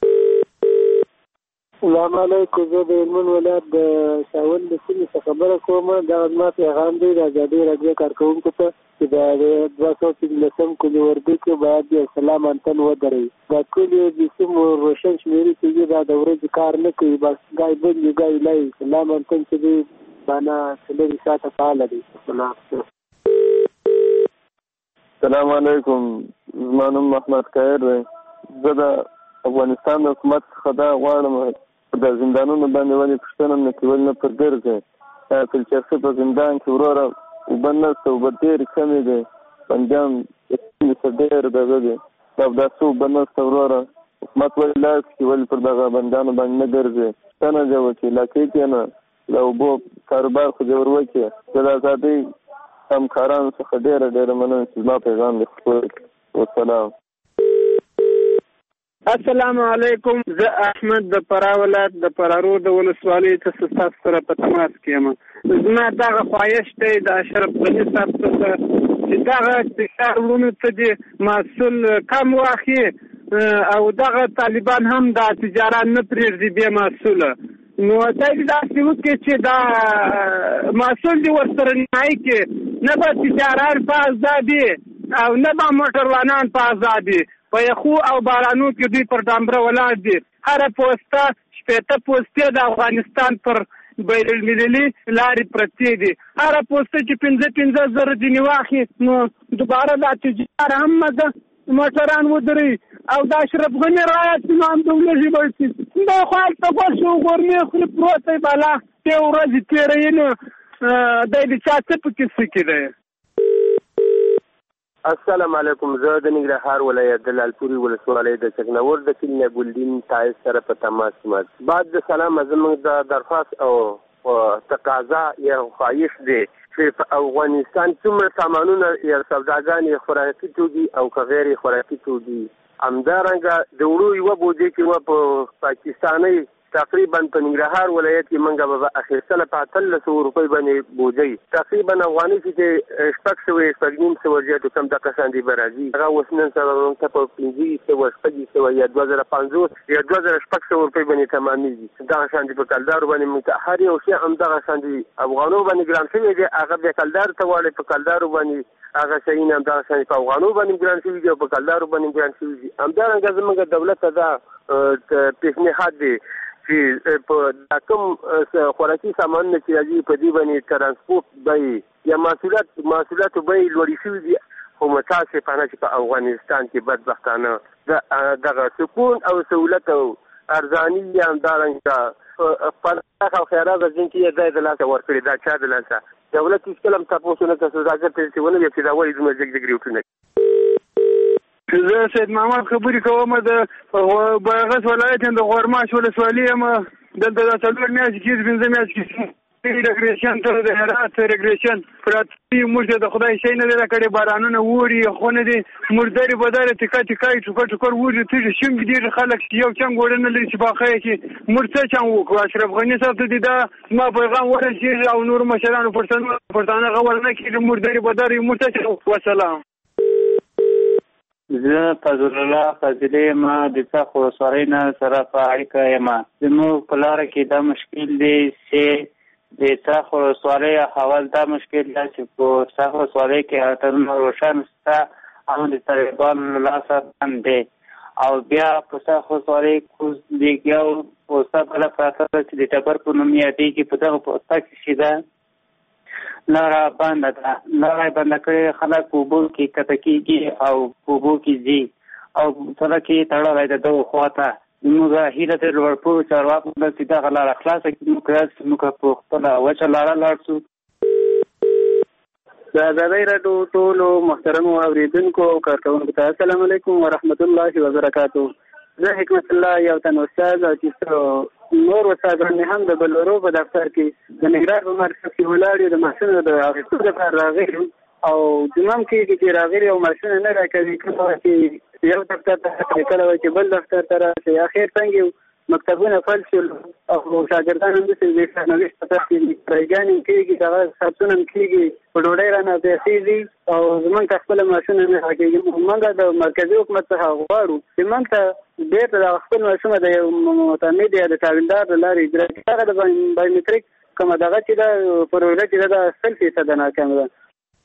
السلام علیکم. زه د هلمند ولایت د شاول د سیمې څخه خبره کوم. دا زما پیغام دی د ازادي راډیو کارکوونکو ته چې د دوه سوه پنځلسم کلي وردۍ کې باید یو سلام انتن ودروي. دا ټولې د سیمو روشن شمېرې چې دا د ورځې کار نه کوي، بس ګای بند یو ګای لای سلام انتن چې دی باندې څلوري ساعته فعاله دی. السلام علیکم. زما نوم محمد خیر دی. زه د افغانستان د حکومت څخه دا غواړم د زندانونو باندې ولې پوښتنه نه کوي نه پر ګرځي. پلچرخي په زندان کې وروره اوبه نشته، اوبه ډېرې کمې دي، بندیان ډېر دغه دي اوداسو بنسته وروره حکومت ولې لاس کې ولې پر دغه بندیانو باندې نه ګرځي څنګه دی وکړي لکه کنه له اوبو کاروبار خو دې ور وکړي د ازادۍ همکارانو څخه ډېره ډېره مننه چې زما پیغام دې خپور والسلام. السلام علیکم. زه احمد د فراه ولایت د فراه د ولسوالۍ څخه ستاسو سره په تماس کې یم. زما دغه خواهش دی د اشرف غني صاحب څخه چې دغه د ښار وروڼو ته دې محصول کم واخلي او دغه طالبان هم د تجارت نه پرېږدي بې محصوله. نو دی داسې وکړي چې دا محصول دې ورسره نیمایي کړي، نه به تجاران په ازادي او نه به موټروانان په ازادي. په یخو او بارانو کې دوی پر ډامبره ولاړ دي. هره پوسته شپېته پوستې د افغانستان پر بین المللي لارې پرتې دي. هره پوسته چې پنځه پنځه زره ځینې واخلي نو دوباره دا تجار هم مزه موټران ودري او دا اشرف غني رایت امام دوله ژبه شي دا خو هلته خوښ وګورمې خولې پروت دی بالا ته ورځې تېروي نو دی د چا څه پکې څه کې دی. السلام علیکم. زه د ننګرهار ولایت د لالپورې ولسوالۍ د چکنور د کلي ګلدین تایز سره په تماس یم. بعد د سلام زموږ د درخواست او تقاضا یا خواهش دی چې په افغانستان څومره سامانونه یا سوداګانې خوراکي توکي او که غیر خوراکي توکي همدارنګه د وړو یوه بودجې چې وه په پاکستاني تقریبا په ننګرهار ولایت کې موږ به اخیستله په اتلس سوه روپۍ باندې بوجۍ تقریبا افغاني چې شپږ سوه شپږ نیم سوه زیاتو کم دغه شان دي به راځي. هغه اوس نن سبا موږ ته په پنځه سوه شپږ سوه یا دوه زره پنځوس یا دوه زره شپږ سوه روپۍ باندې تمامېږي. دغه شان دي په کلدارو باندې موږ ته هر یو شی همدغه شان دي افغانو باندې ګران شوی دی. هغه بیا کلدار ته واړې په کلدارو باندې هغه شیونه همدغه شان په افغانو باندې ګران شوي دي او په کلدارو باندې ګران شوي دي. همدارنګه زموږ دولت ته دا پیشنهاد دی چې په کوم خوراکي سامانونه چې راځي په دې باندې ترانسپورټ بیې یا محصولات محصولاتو بیې لوړې شوي دي خو متاسفانه چې په افغانستان کې بدبختانه دغه سکون او سهولت او ارزاني یا همدارنګه پرمختګ او خیرات ځینې کې یې ځای د لاسه ورکړي. دا چا د لاسه دولت هېڅکله هم تپوس ونه کړه سوداګر ته چې ونه ویل چې دا ولې دومره جګ جګ ریوټونه. زه سید محمد خبرې کوم د بغس ولایت د غورماش ولسوالۍ یم. دلته دا څلور میاشتې کېږي پنځه میاشتې کې ریګریشن ته د هرات ریګریشن پراته موږ ته د خدای شی نه دی راکړی. بارانونه اوري خونه دي مردرې بدرې ټیکه ټیکه ټوکر ټوکر وږي تېږي شونګ ډېر خلک یو چنګ وړه نه لري چې باخه یې کې موږ څه چنګ وکړو. اشرف غني صاحب ته دې دا زما پیغام ورسېږي او نورو مشرانو پښتانه غور نه کېږي مردرې بدرې موږ څه چنګ. وسلام. زه فضل الله فضلې ما د څاخ ولسوالۍ نه سره په اړیکه یم. زموږ په لاره کې دا مشکل دی چې د څاخ ولسوالۍ احوال دا مشکل دی چې په څاخ ولسوالۍ کې اترونه روشن شته او د طالبانو له لاسه بند دی او بیا په څاخ ولسوالۍ کوز دیګ یو پوسته بله پراته ده چې د ټبر په نوم یادېږي. په دغه پوسته کې چې ده لاره بنده ده. لاره یې بنده کړې خلک په اوبو کې کته کېږي او په اوبو کې ځي او سړک یې تړلی د دغو خوا ته. زموږ هیله ترې لوړپوړو چارواکو ده چې دغه لاره خلاصه کړي موږ چې موږ په خپله وچه لاره لاړ شو. د ازادۍ راډیو ټولو محترمو اورېدونکو او کارکوونکو ته السلام علیکم ورحمت الله وبرکاتو. زه حکمت الله یو تن استاد او چې نور استادان هم د بلورو په دفتر کې د نګران په مرکز کې ولاړ یو د محصلینو د اخیستو لپاره راغلي او زمام کې چې راغلي او محصلین نه راکوي کله چې یو دفتر ته کله چې بل دفتر ته راشي اخر څنګه مکتبونه فل شول او شاګردان هم د دې نوښت په تاسو کې پرېګانې کېږي دا ثبتونه کېږي په ډوډۍ رانه پیسې دي او زمونږ خپل ماشونه نه راکېږي. موږ د مرکزي حکومت څخه غواړو چې موږ ته بیرته د خپل ماشونه د یو معتمد یا د تاویلدار له لارې اجرا کړي. هغه د بایومتریک کومه دغه چې دا پروژه چې دا سل فیصده ناکامه ده.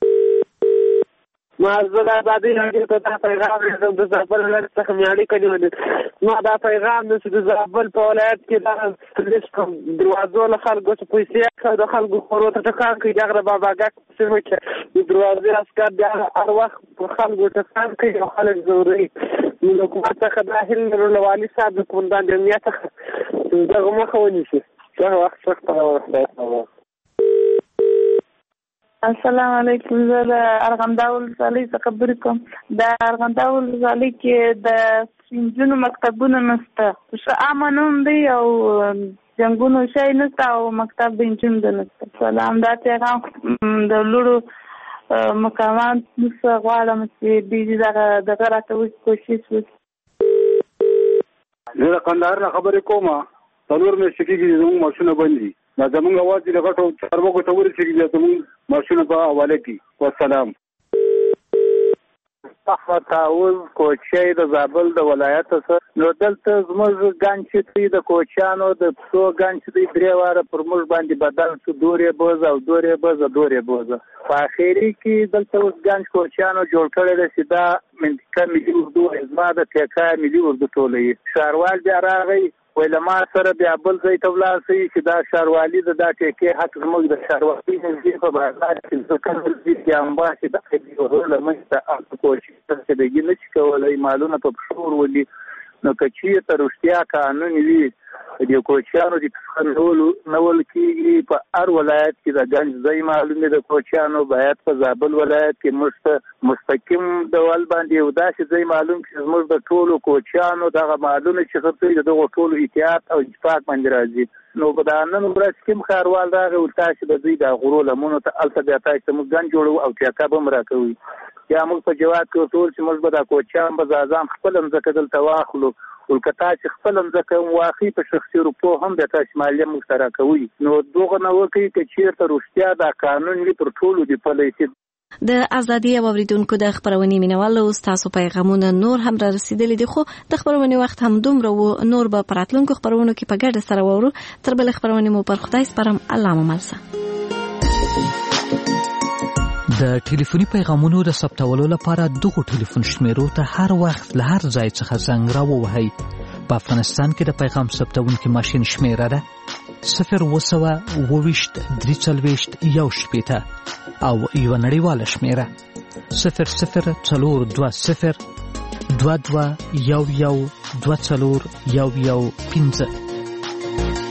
ما زه د ازادۍ راډیو ته دا پیغام رسوم د زابل ولایت څخه مې اړیکه نیولې. ما دا پیغام دی چې د زابل په ولایت کې دا لږ کوم دروازو له خلکو چې پیسې اخلي د خلکو خورو ته ټکان کوي دغه د باباګک په سیمه کې د دروازې عسکر بیا هر وخت په خلکو ټکان کوي او خلک ځوروي. نو د حکومت څخه دا هیله لرو له والي صاحب د قومندان د امنیت څخه چې دغه مخه ونیسي. دغه وخت سخته وخت السلام علیکم. زه د ارغنداو ولسوالۍ څخه خبرې کوم. د ارغنداو ولسوالۍ کې د سپینجونو مکتبونه نشته. ښه عامه نوم دی او جنګونو شی نشته او مکتب د نجونو د نشته. سلام. دا پیغام د لوړو مقامات څخه غواړم چې دوی دغه راته کوشش وکړي. زه د کندهار نه خبرې کوم. څلور میاشتې کېږي زموږ ماشونه بند دي. دا زموږ اواز د غټو چارواکو ته ورسېږي چې زموږ ماشونه به حواله کړي. والسلام. احمد طاووس کوچی د زابل د ولایت څخه. نو دلته زموږ ګنج چې دی د کوچیانو د پسو ګنج چې دی درې واره پر موږ باندې بدل شو. دورې بوزه او دورې بوزه دورې بوزه. په اخري کې دلته اوس ګنج کوچیانو جوړ کړی دی چې دا منطقه ملي اردو زما د ټیکا ملي اردو ټولوي. ښاروال بیا راغی ویل ما سره بیا بل ځای ته ولاړ شئ چې دا ښاروالي د دا ټیکې حق زموږ د ښاروالۍ نږدې په بازار کې ځکه نږدې کې امبا چې د هغو له منځ ته هلته کوشش رسېدګي نه شي کولی مالونه په پښو ورولي. نو که چېرته رښتیا قانون وي د کوچیانو د پسخه نول کېږي په هر ولایت کې د ګنج ځای معلوم دی د کوچیانو باید په زابل ولایت کې موږ ته مستقیم ډول باندې یو داسې ځای معلوم کړي چې زموږ د ټولو کوچیانو دغه مالونه چې خرڅوي د دغو ټولو اتحاد او اتفاق باندې راځي. نو په دا نن ورځ کوم ښاروال راغی ول تاسې به دوی د غرو لمنو ته هلته بیا تاسې ته موږ ګنج جوړوو او ټیکه به هم راکوي. یا موږ په جواب کې ورته وویل چې موږ به دا کوچیان به ځازان خپله مځکه دلته واخلو. ول که تاسې خپله مځکه هم واخلي په شخصي روپو هم بیا تاسې مالیه موږ ته راکوي. نو دغه نه وکړي که چېرته رښتیا دا قانون وي پر ټولو دې پلی شي. د ازادي او اوریدونکو د خبرونې مینوالو ستاسو پیغامونه نور هم را رسیدلي دي، خو د خبرونې وخت هم دومره و، نور به په راتلونکو خبرونو کې په ګډه سره واورو. تر بلې خبرونې مو پر خدای سپارم. الله مو مل شه. د ټلیفوني پیغامونو د ثبتولو لپاره دغه ټلیفون شمیرو ته هر وخت له هر ځای څخه زنګ راووهئ. په افغانستان کې د پیغام ثبتونکي ماشین شمیره ده صفر اوه سوه اوه ویشت درې څلوېښت یو شپېته او یوه نړیواله شمیره صفر صفر څلور دوه صفر دوه دوه یو یو دوه څلور یو یو پنځه.